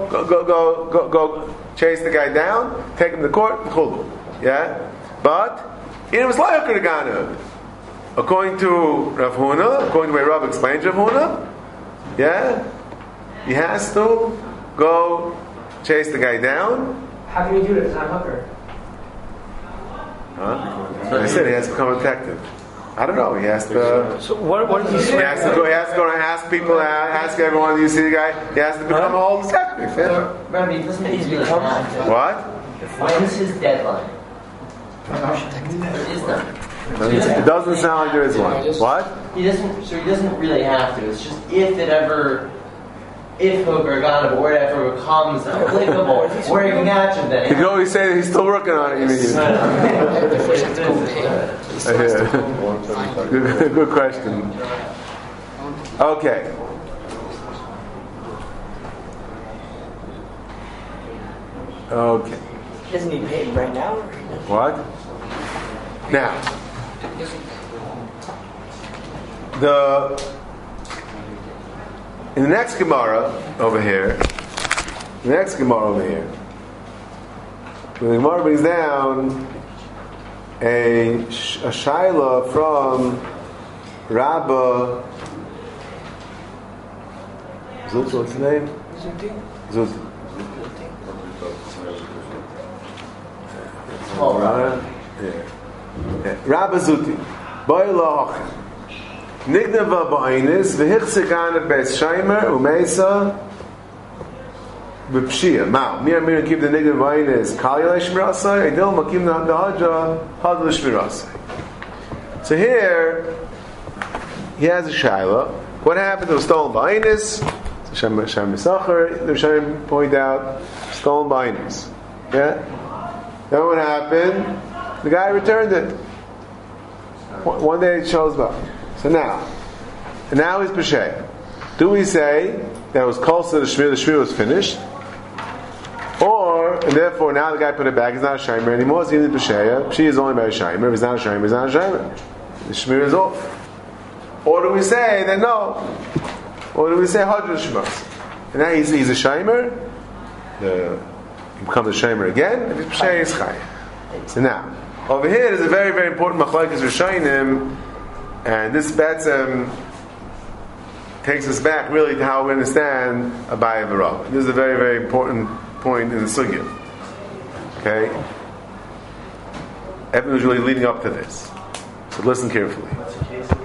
go chase the guy down, take him to court, But it was like Hukah the Ganav. According to Rav Huna, according to the way Rav explains Rav Huna, he has to go chase the guy down. How can you do it? It's not hooker. I said he has to become a detective. I don't know. He has to. So what is he He has to go. He has to go and ask people. Ask everyone. Do you see the guy? He has to become a whole detective. Rabbi, it doesn't mean he's What? When is his deadline? There is none. It doesn't sound like there is one. What? He doesn't really have to. It's just if Hooker Ganav or whatever becomes applicable, where he can catch him then. You can always say that he's still working on it. You mean? Good question. Okay. Doesn't he pay right now? What? Now, in the next Gemara over here, the Gemara brings down a shaila from Rabba Zut, what's his name? Zut. Rabba Zuti. Boila Hochem. Nignava ba'ainis v'hichse ganav beis shaymer umeisa b'pshia. Mao. Mir keep the nignava ba'ainis kal yalei shmirasai edil makim na'adahadra hadal shmirasai. So here he has a shaila. What happened to stolen ba'ainis? Hashem Mesacher, the Hashem point out stolen ba'ainis. Then what happened? The guy returned it. One day it shows up. So now he's Pesheya. Do we say that it was close to the Shmir was finished? And therefore now the guy put it back, he's not a Shaimer anymore, it's either Pesheya. She is only by a Shaimer. If he's not a Shaimer, he's not a Shaimer. The Shmir is off. Or do we say that no? Or do we say Hadra Shmos? And now he's a Shaimer, he becomes a Shaimer again, if he's Pesheya, he's Chayim. So now, over here there's a very, very important Machlokes Rishonim. And this takes us back really to how we understand Abaye V'Rav. This is a very, very important point in the sugya. Okay? Everything was really leading up to this. So listen carefully. What's the case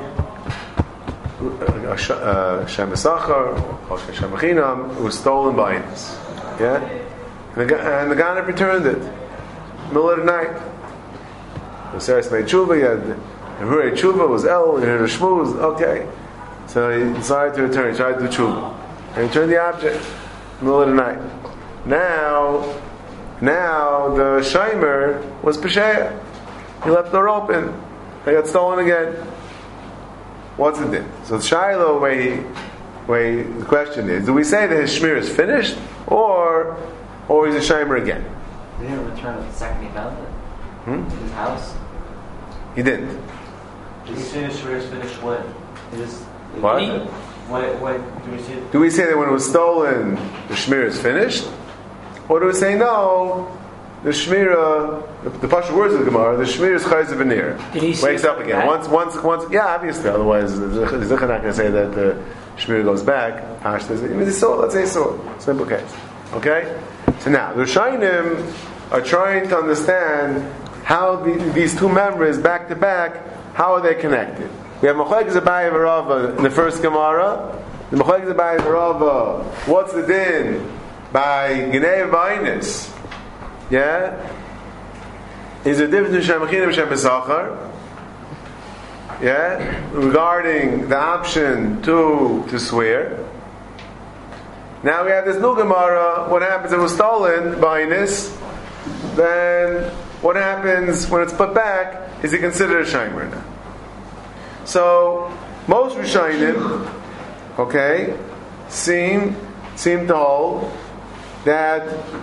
again? Shem Esachar, or Shem Achinam, it was stolen by Ines. Yeah? And the Ganav returned it. Middle of the night. The Seres made tshuva, he had Hurei tshuva, was El, and her Shmuz, okay. So he decided to return, he tried to do tshuva. And he returned the object. Middle of the night. Now the Shimer was Pesheya. He left the door open. They got stolen again. What's it then? So the Shiloh way the question is, do we say that his shmir is finished, or he's a Shimer again? He didn't return it the second he found it. In his house? He didn't. Did he say his shmir is finished when? What? When do we see it? Do we say that when it was stolen, the shmir is finished? Or do we say no, the shmira, the Pashut words of the Gemara, the shmir is chayz v'nir. Wakes up again. Once, yeah, obviously, otherwise the Zichar not going to say that the shmir goes back. Let's say so. Simple case. Okay? So now, the Shainim are trying to understand how these two members, back to back, how are they connected? We have Machlekes Abaye v'Rava in the first Gemara. The Machlekes Abaye v'Rava, what's the din by Gnei V'Ainis? Yeah? Is there a difference between Shem Achinam and Shem Esachar? Yeah? Regarding the option to swear. Now we have this new Gemara. What happens if it was stolen by Ainis? Then what happens when it's put back? Is it considered a Shimer now? So most Rishonim, okay, seem to hold that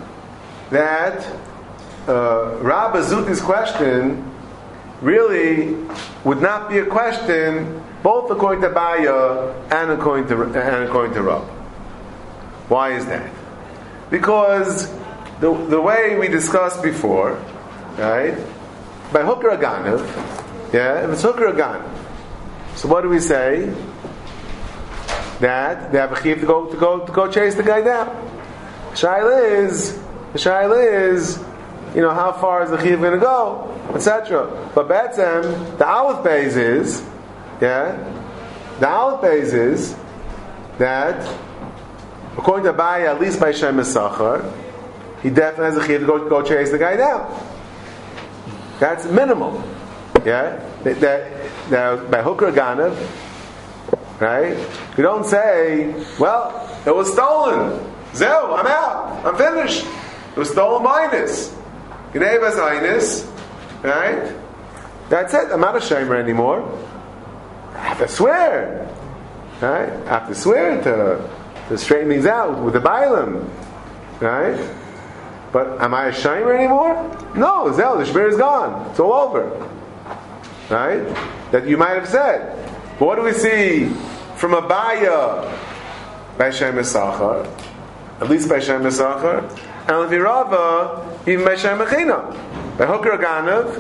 Rabbi Zuti's question really would not be a question both according to Baya and according to Rabbi. Why is that? Because the way we discussed before, right? By Hooker Aganav, yeah, if it's Hooker Aganav, so what do we say? That they have a chiyuv to go chase the guy down. The shaila is, how far is the chiyuv going to go, etc. But Betzem, the Aleph Beis is, that according to Abaye, at least by Shem Esachar, he definitely has a chiyuv to go chase the guy down. That's minimal. Yeah, that by Hooker Ganav, right? You don't say, well, it was stolen. Zeu, I'm out. I'm finished. It was stolen by Inus. Gnei V'Ainis, right? That's it. I'm not a shamer anymore. I have to swear, right? I have to swear to straighten things out with the Bailam, right? But am I a shamer anymore? No, Zeu, the shmir is gone. It's all over. Right? That you might have said. But what do we see from Abaya by Shem Esachar? At least by Shem Esachar. And Virava, even by Shem Achinam. By Hooker Aganav,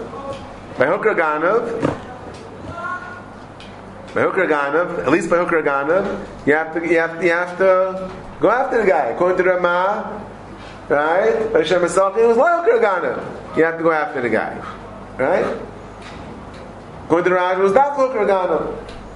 at least by Hooker Aganav, you have to go after the guy. According to Ramah, right? By Shem Esachar, it was like Hooker Aganav. You have to go after the guy. Right? Going to the Raj was not Hooker Aganav.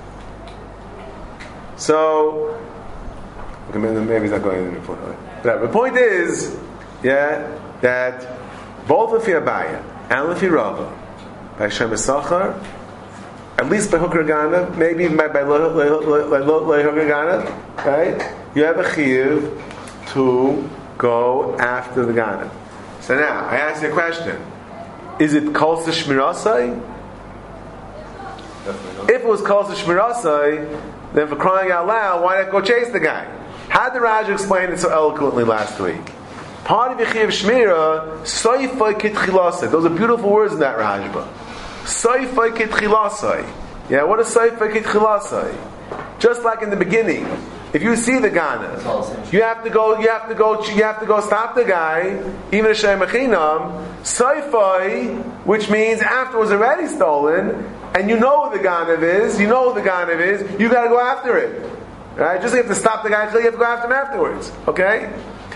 So, okay, maybe he's not going in the front. But the point is, that both Lefi Abaya and Lefi Rava, by Shem Esachar, at least by Hooker Aganav, maybe even by Hooker Aganav, right? You have a chiyuv to go after the Ganav. So now, I ask you a question. Is it Kol Shmirasai? If it was Kol Shmirasai, then for crying out loud, why not go chase the guy? How did Raja explain it so eloquently last week? Part of Yechiv Shmira, Soifai Kitchilasai. Those are beautiful words in that Rajba. Soifai Kitchilasai. Yeah, what is Soifai Kitchilasai? Just like in the beginning, if you see the Gana, you have to go stop the guy, even a Shem Achinam, Soifai, which means after it was already stolen, and you know who the Ganav is, you got to go after it. Right? Just you have to stop the guy until you have to go after him afterwards. Okay?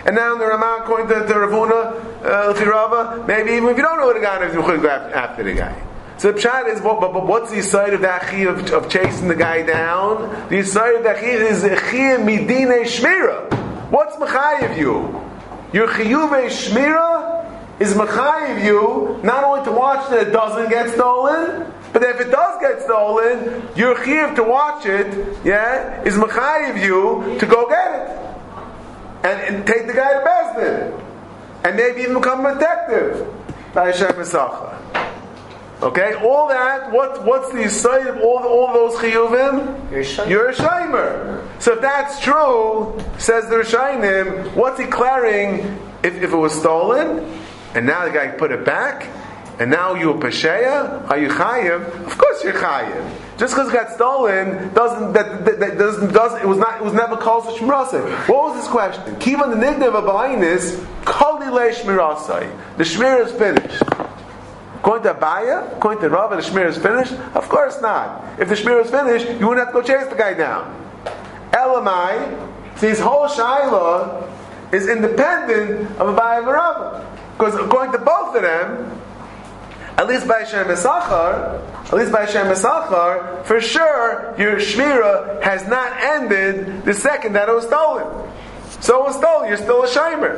And now in the Ramah, according to Ravuna, Rava, maybe even if you don't know what a guy is, you could go after the guy. So the pshat is, but what's the side of the achiyah of chasing the guy down? The side of the achiyah is achiyah midine shmira. What's mechayiv you? Your chiyuve shmira is mechayiv you not only to watch that it doesn't get stolen, but if it does get stolen, your chiyuv to watch it, is mechayiv you to go get it and take the guy to Beis Din, and maybe even become a detective by Hashem Esacha. Okay, all that. What's the side of all those chiyuvim? You're a shaymer. So if that's true, says the Rishonim, what's declaring if it was stolen, and now the guy put it back, and now you a pesheya? Are you chayim? Of course you're chayim. Just because it got stolen doesn't it was never called for shmirasai. What was this question? Kivan the nignav of ba'ainis koli le shmirasai. The shmir is finished. According to Abaya, according to Rav, the shmir is finished? Of course not. If the shmir is finished, you wouldn't have to go chase the guy down. Elamai, so his whole shaila is independent of Abaya and Rav. Because according to both of them, at least by Hashem Esachar, for sure, your shmira has not ended the second that it was stolen. So it was stolen, you're still a shaymer.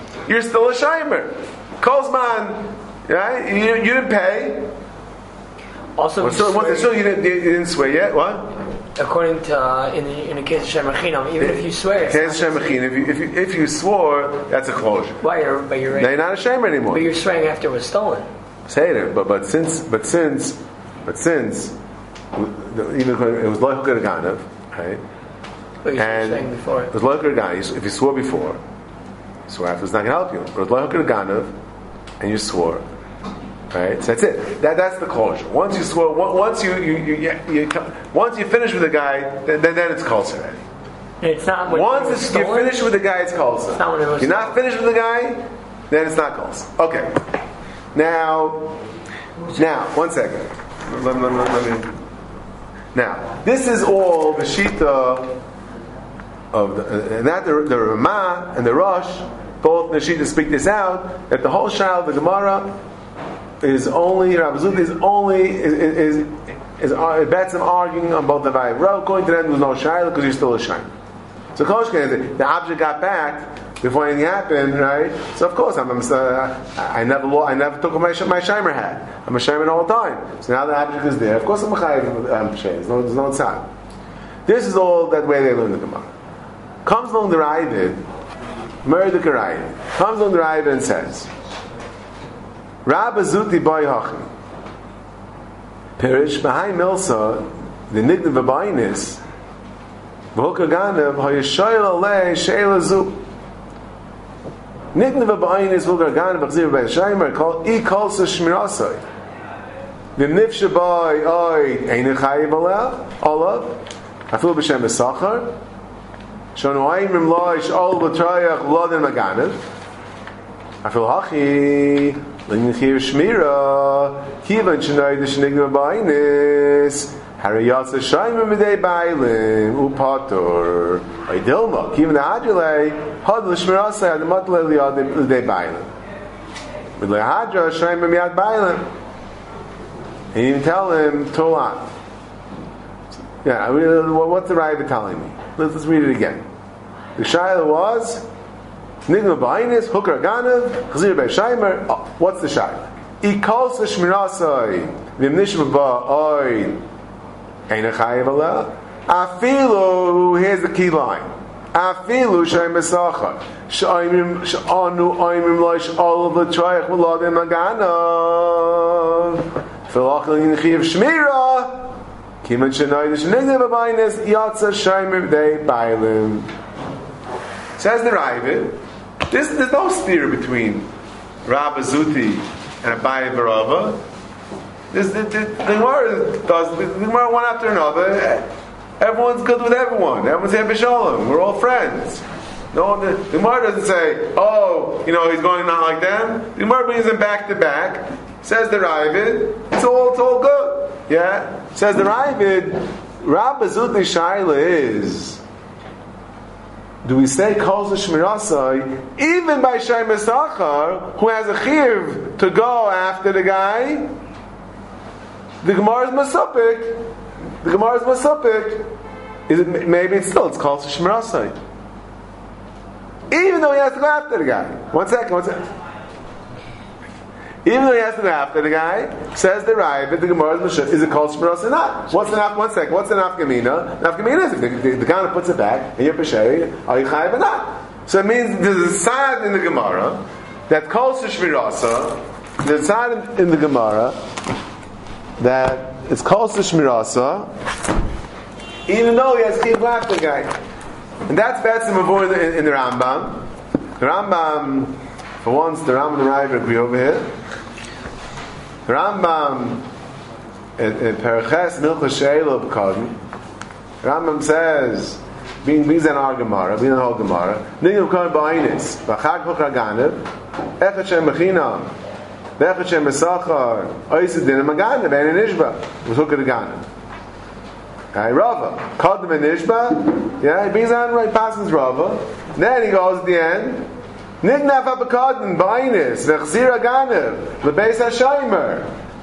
Kozman, right? You didn't pay. Also, so you didn't swear yet. What? According to in the case of Shem Machinam, even if you swear, if you swore, that's a closure. Why? But you're not a shaymer anymore. But you're swearing after it was stolen. Say it, but since even it was loichuk ganav, right? But you were saying before. It was loichuk ganav. If you swore before, swear after it's not going to help you. But it was loichuk ganav, and you swore, right? So that's it. That's the closure. Once you swore, once you finish with the guy, then it's called already. It's not. Once you're finished with the guy, it's called. You're not finished with the guy, then it's not called. Okay. Now, 1 second. Let me. Now, this is all the shita of the Ramah and the Rosh. Both the shita speak this out that the whole shal of the Gemara is only Rabbi Zuti is bets him arguing on both the Vayi. According to them, there was no shayla because you're still a shayla. So Koshkin, the object got back before anything happened, right? So of course, I never took my shimer hat. I'm a shimer all the time. So now the object is there. Of course, I'm a chayiv. There's no tzad. This is all that way they learn the Gemara. Comes along the Ravid, Murder Ravid. Comes along the Ravid and says, Rabba Zuti boy hachi. Perish behind Milsa, the nignav v'bainis, v'hukar ganav hayashoyel alei she'ela zu. Nignav v'bainis v'hukar ganav v'chzir b'ay shaymer kol ikolsa shmirasai. The nifsha boy oy ein chayiv olav afil b'shem esachar shonu ayim loish ol b'trayach v'lodin maganav afil hachi l'nchir shmira kivan shenay the shnignav v'bainis hariyatsa shaymer midei bailim upator aydilma kivan the hadrelei had l'shmirasai ad matlei liyad midei bailim midlei hadra shaymer miyad bailim. And you even tell him Tolan. Yeah, what's the Raiva telling me? Let's read it again. The Shaila was Nigma Bainis, Hukar Ganav, Chazir Bei Shaimer. What's the Shaila? Ikol Se Shmirasai, Vimnishma Ba Oid, Eina Chayiv Allah. Afilu, here's the key line. Afilu Shaim Besachar. Sha'anu Oimim Loish Olav L'Troyach V'Lodim Aganav. Filachal Yinchiv Shmira Kiman Shenai Nishnignav Abaynis Yatsa Shaimer B'dei Bailim. Says the Ravid, there's no steer between Rabba Zuti and Abaye Barava. The Gemara one after another. Everyone's good with everyone. Everyone's here b'shalom. We're all friends. No, the Gemara doesn't say, he's going not like them. The Gemara brings them back to back. Says the Ravid, it's all good. Yeah? Says the Ravid, Rabba Zuti Shaila is do we say Kol Shmirasai even by Shai Mesachar, who has a chiv to go after the guy? The Gemara is Masupik. The Gemara is Masupik. Is it, maybe it's Kol Shmirasai. Even though he has to go after the guy. One second. Even though he has to go after the guy, says the Rav, the Gemara is Mashut. Is it called Shmiras or not? What's the nafkamina? Nafkamina is if the guy puts it back, and you're Peshay, are you chayiv or not? So it means there's a side in the Gemara that calls to Shmirasa. There's a side in the Gemara that it's called to Shmirasa, even though he has to go after the guy. And that's the Mavur in the Rambam. The Rambam, for once, the Rambam and the Rav agree over here. The Rambam in Periches Milchus Sheila B'Kodin, Rambam says, being an our Gemara, being an whole Gemara, Nigam Kohen Ba'ainis, B'Chag Chok Raganev, Echet Shem Mechinam, Echet Shem Mesachar, Oisid Din Maganev, and in Ishba, with Hook Raganev. Rava, Kodem and Ishba, he brings on right past Rava, then he goes at the end, Nignaf Abakadin, Bainis, Vechzira Ganev, Lebeis HaShomer,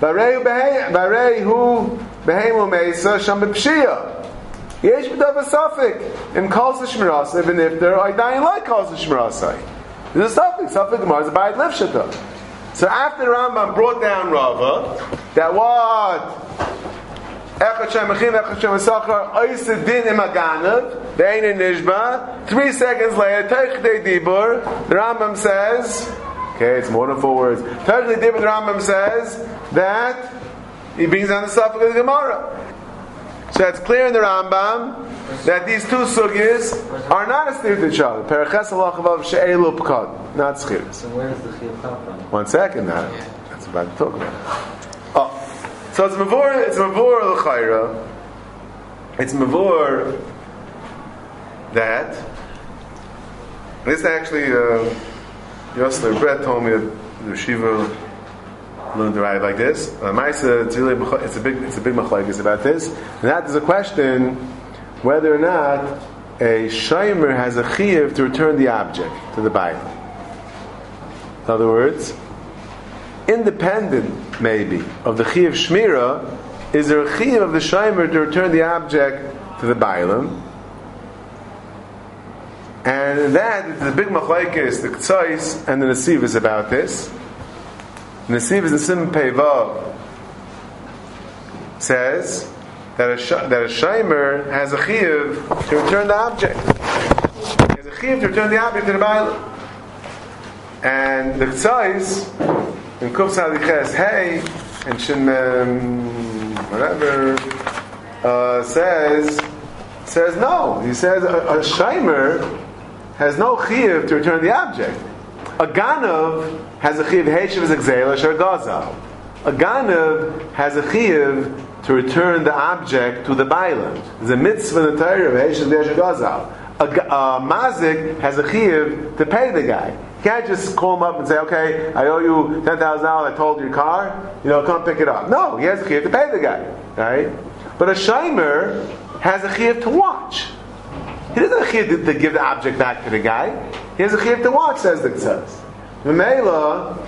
Barehu Behemu Mesa, Sham B'Pshia. Yesh B'dav Safik, Im Kol Shmirasa, even if they're dying like Kol Shmirasa. There's a Safik Gemara is a Bayit Lifshata. So after the Rambam brought down Rava, that what? Echad Shem Mechim, Echad Shem Mesachar, Oisid Din Imaganav, Bein in Nishba. 3 seconds later, Teich De Dibur, the Rambam says, okay, it's more than 4 words. Teich De Dibur, the Rambam says that he brings down the Safek of the Gemara. So it's clear in the Rambam that these two sugyas are not a steer to each other. Periches Alachavav She'elu Pkad, not Schiris. So where does the Chiyuv come from? 1 second now. That's about to talk about. So it's Mavur L'Chayra. It's Mavur that, this actually, Yosler Brett told me that the Shiva learned to write like this. Maisa, it's a big machlekes about this. And that is a question whether or not a Shomer has a chiyuv to return the object to the Bible. In other words, independent, maybe, of the chiyuv shmira, is there a chiyuv of the shomer to return the object to the bailam? And that, the big machlekes, the Ktsais and the Nesiv is about this. The Nesiv is in Sim Peivav, says that a shomer has a chiyuv to return the object. He has a chiyuv to return the object to the bailam. And the Ktsais, in Kuf Saliches Hey and Shin whatever says no. He says a shomer has no chiyuv to return the object. A ganav has a chiyuv heishav as exela shar gazal. A ganav has a chiyuv to return the object to the bailam. There's a mitzvah in the Torah of heishav shar gazal. A mazik has a chiyuv to pay the guy. You can't just call him up and say, okay, I owe you $10,000, I told your car, come pick it up. No, he has a chiyuv to pay the guy. Right? But a shomer has a chiyuv to watch. He doesn't have a chiyuv to give the object back to the guy. He has a chiyuv to watch, says the Ktsas. Memela.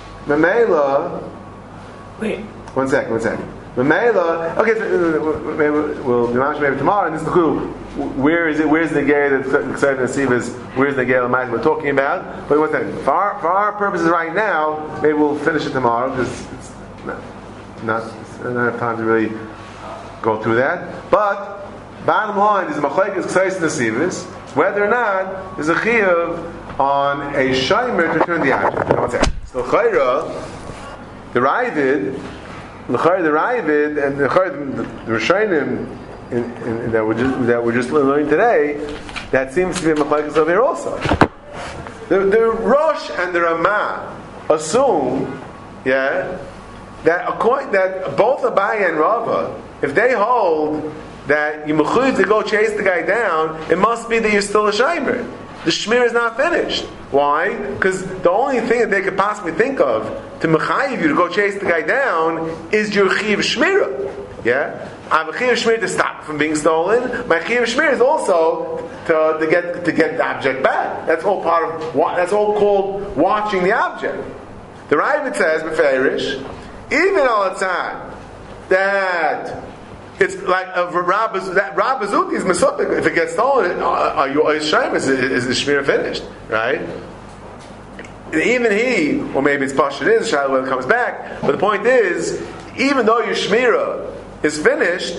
Wait. One second. Memela. Okay, so we'll maybe tomorrow, and this is the clue. Where is it? Where's the Negei that the Ktsas and Nesiv is? Where's the Negei L'mayis we're talking about? But one second. For our purposes right now, maybe we'll finish it tomorrow because it's not I don't have time to really go through that. But bottom line is machlekes Ktsas and Nesiv, whether or not there's a chiyuv on a shomer to return the object. Now, one second. So Chayra, the Ravid, and the Rishonim that we're just learning today, that seems to be a machlekes over here also. The Rosh and the Ramah assume, that both Abaye and Rava, if they hold that you mechuyev to go chase the guy down, it must be that you're still a shomer. The shmir is not finished. Why? Because the only thing that they could possibly think of to mechayiv you to go chase the guy down is your chiv shmira. Yeah? I have a chiyuv shmir to stop from being stolen. My chiyuv shmir is also to get the object back. That's all part of that's all called watching the object. The Ravid says, Beferish, even al atzad, that it's like a Rabbazuti is mesupik. If it gets stolen, are you shayim? Is the shmir finished? Right? Even he, or maybe it's Pasha, it is Shiloh when it comes back. But the point is, even though your shmira is finished,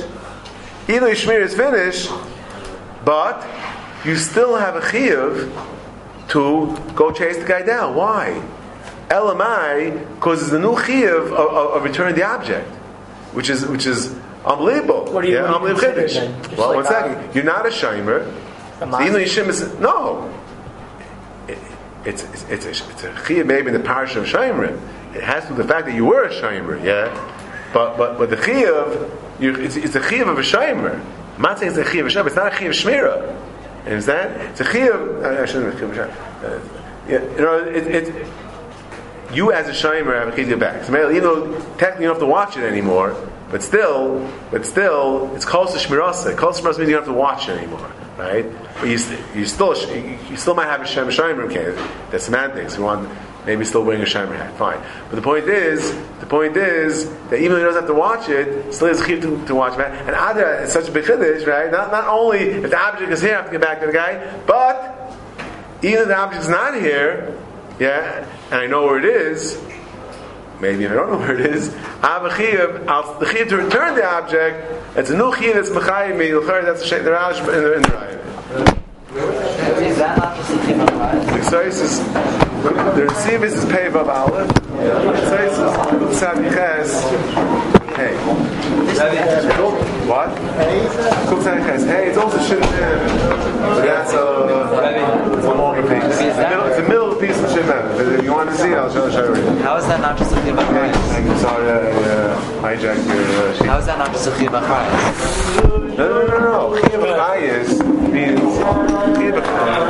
but you still have a chiyuv to go chase the guy down. Why? Elamai, because it's the new chiyuv of returning the object, which is unbelievable. What do you mean? Unbelievable. Well, one second. You're not a shimer. No. It's a chiyuv maybe in the parish of Shaimer. It has to do with the fact that you were a Shaimer, yeah? But the chiyuv, it's a chiyuv of a Shaimer. I'm not saying it's a chiyuv of a Shaimer, it's not a chiyuv of Shmira. You understand? It's a chiyuv, I shouldn't have a chiyuv of Shaimer. You as a Shaimer have a chiyuv back. So technically you don't have to watch it anymore, but still, it's close to Shmirasa. Close to Shmirasa means you don't have to watch it anymore. Right, but you still might have a Shem Shaimer. Okay, that's semantics. You want maybe still wearing a Shaimer hat. Fine, but the point is that even though he doesn't have to watch it, still is chiv to watch it. And Adra is such a big chiddush, right? Not only if the object is here, I have to get back to the guy, but even if the object is not here, yeah, and I know where it is. Maybe if I don't know where it is, I have a chiyuv. The chiyuv to return the object. It's a new chiyuv that's mechayim me. That's the Sheikh Darash in the Raya. Is that not just a chiyuv of Raya? The Tzivus is Peivav Aleph. The Tzivus is Ches. Hey. What? Hey, it's also Shin. But that's a longer piece. It's the middle piece of Shin. If you want to see it, I'll show you. How is that not just a chiyuv of Raya? I'm sorry, hijack your sheet. How is that not just a chiyuv of Raya? No. Chiyuv of Raya means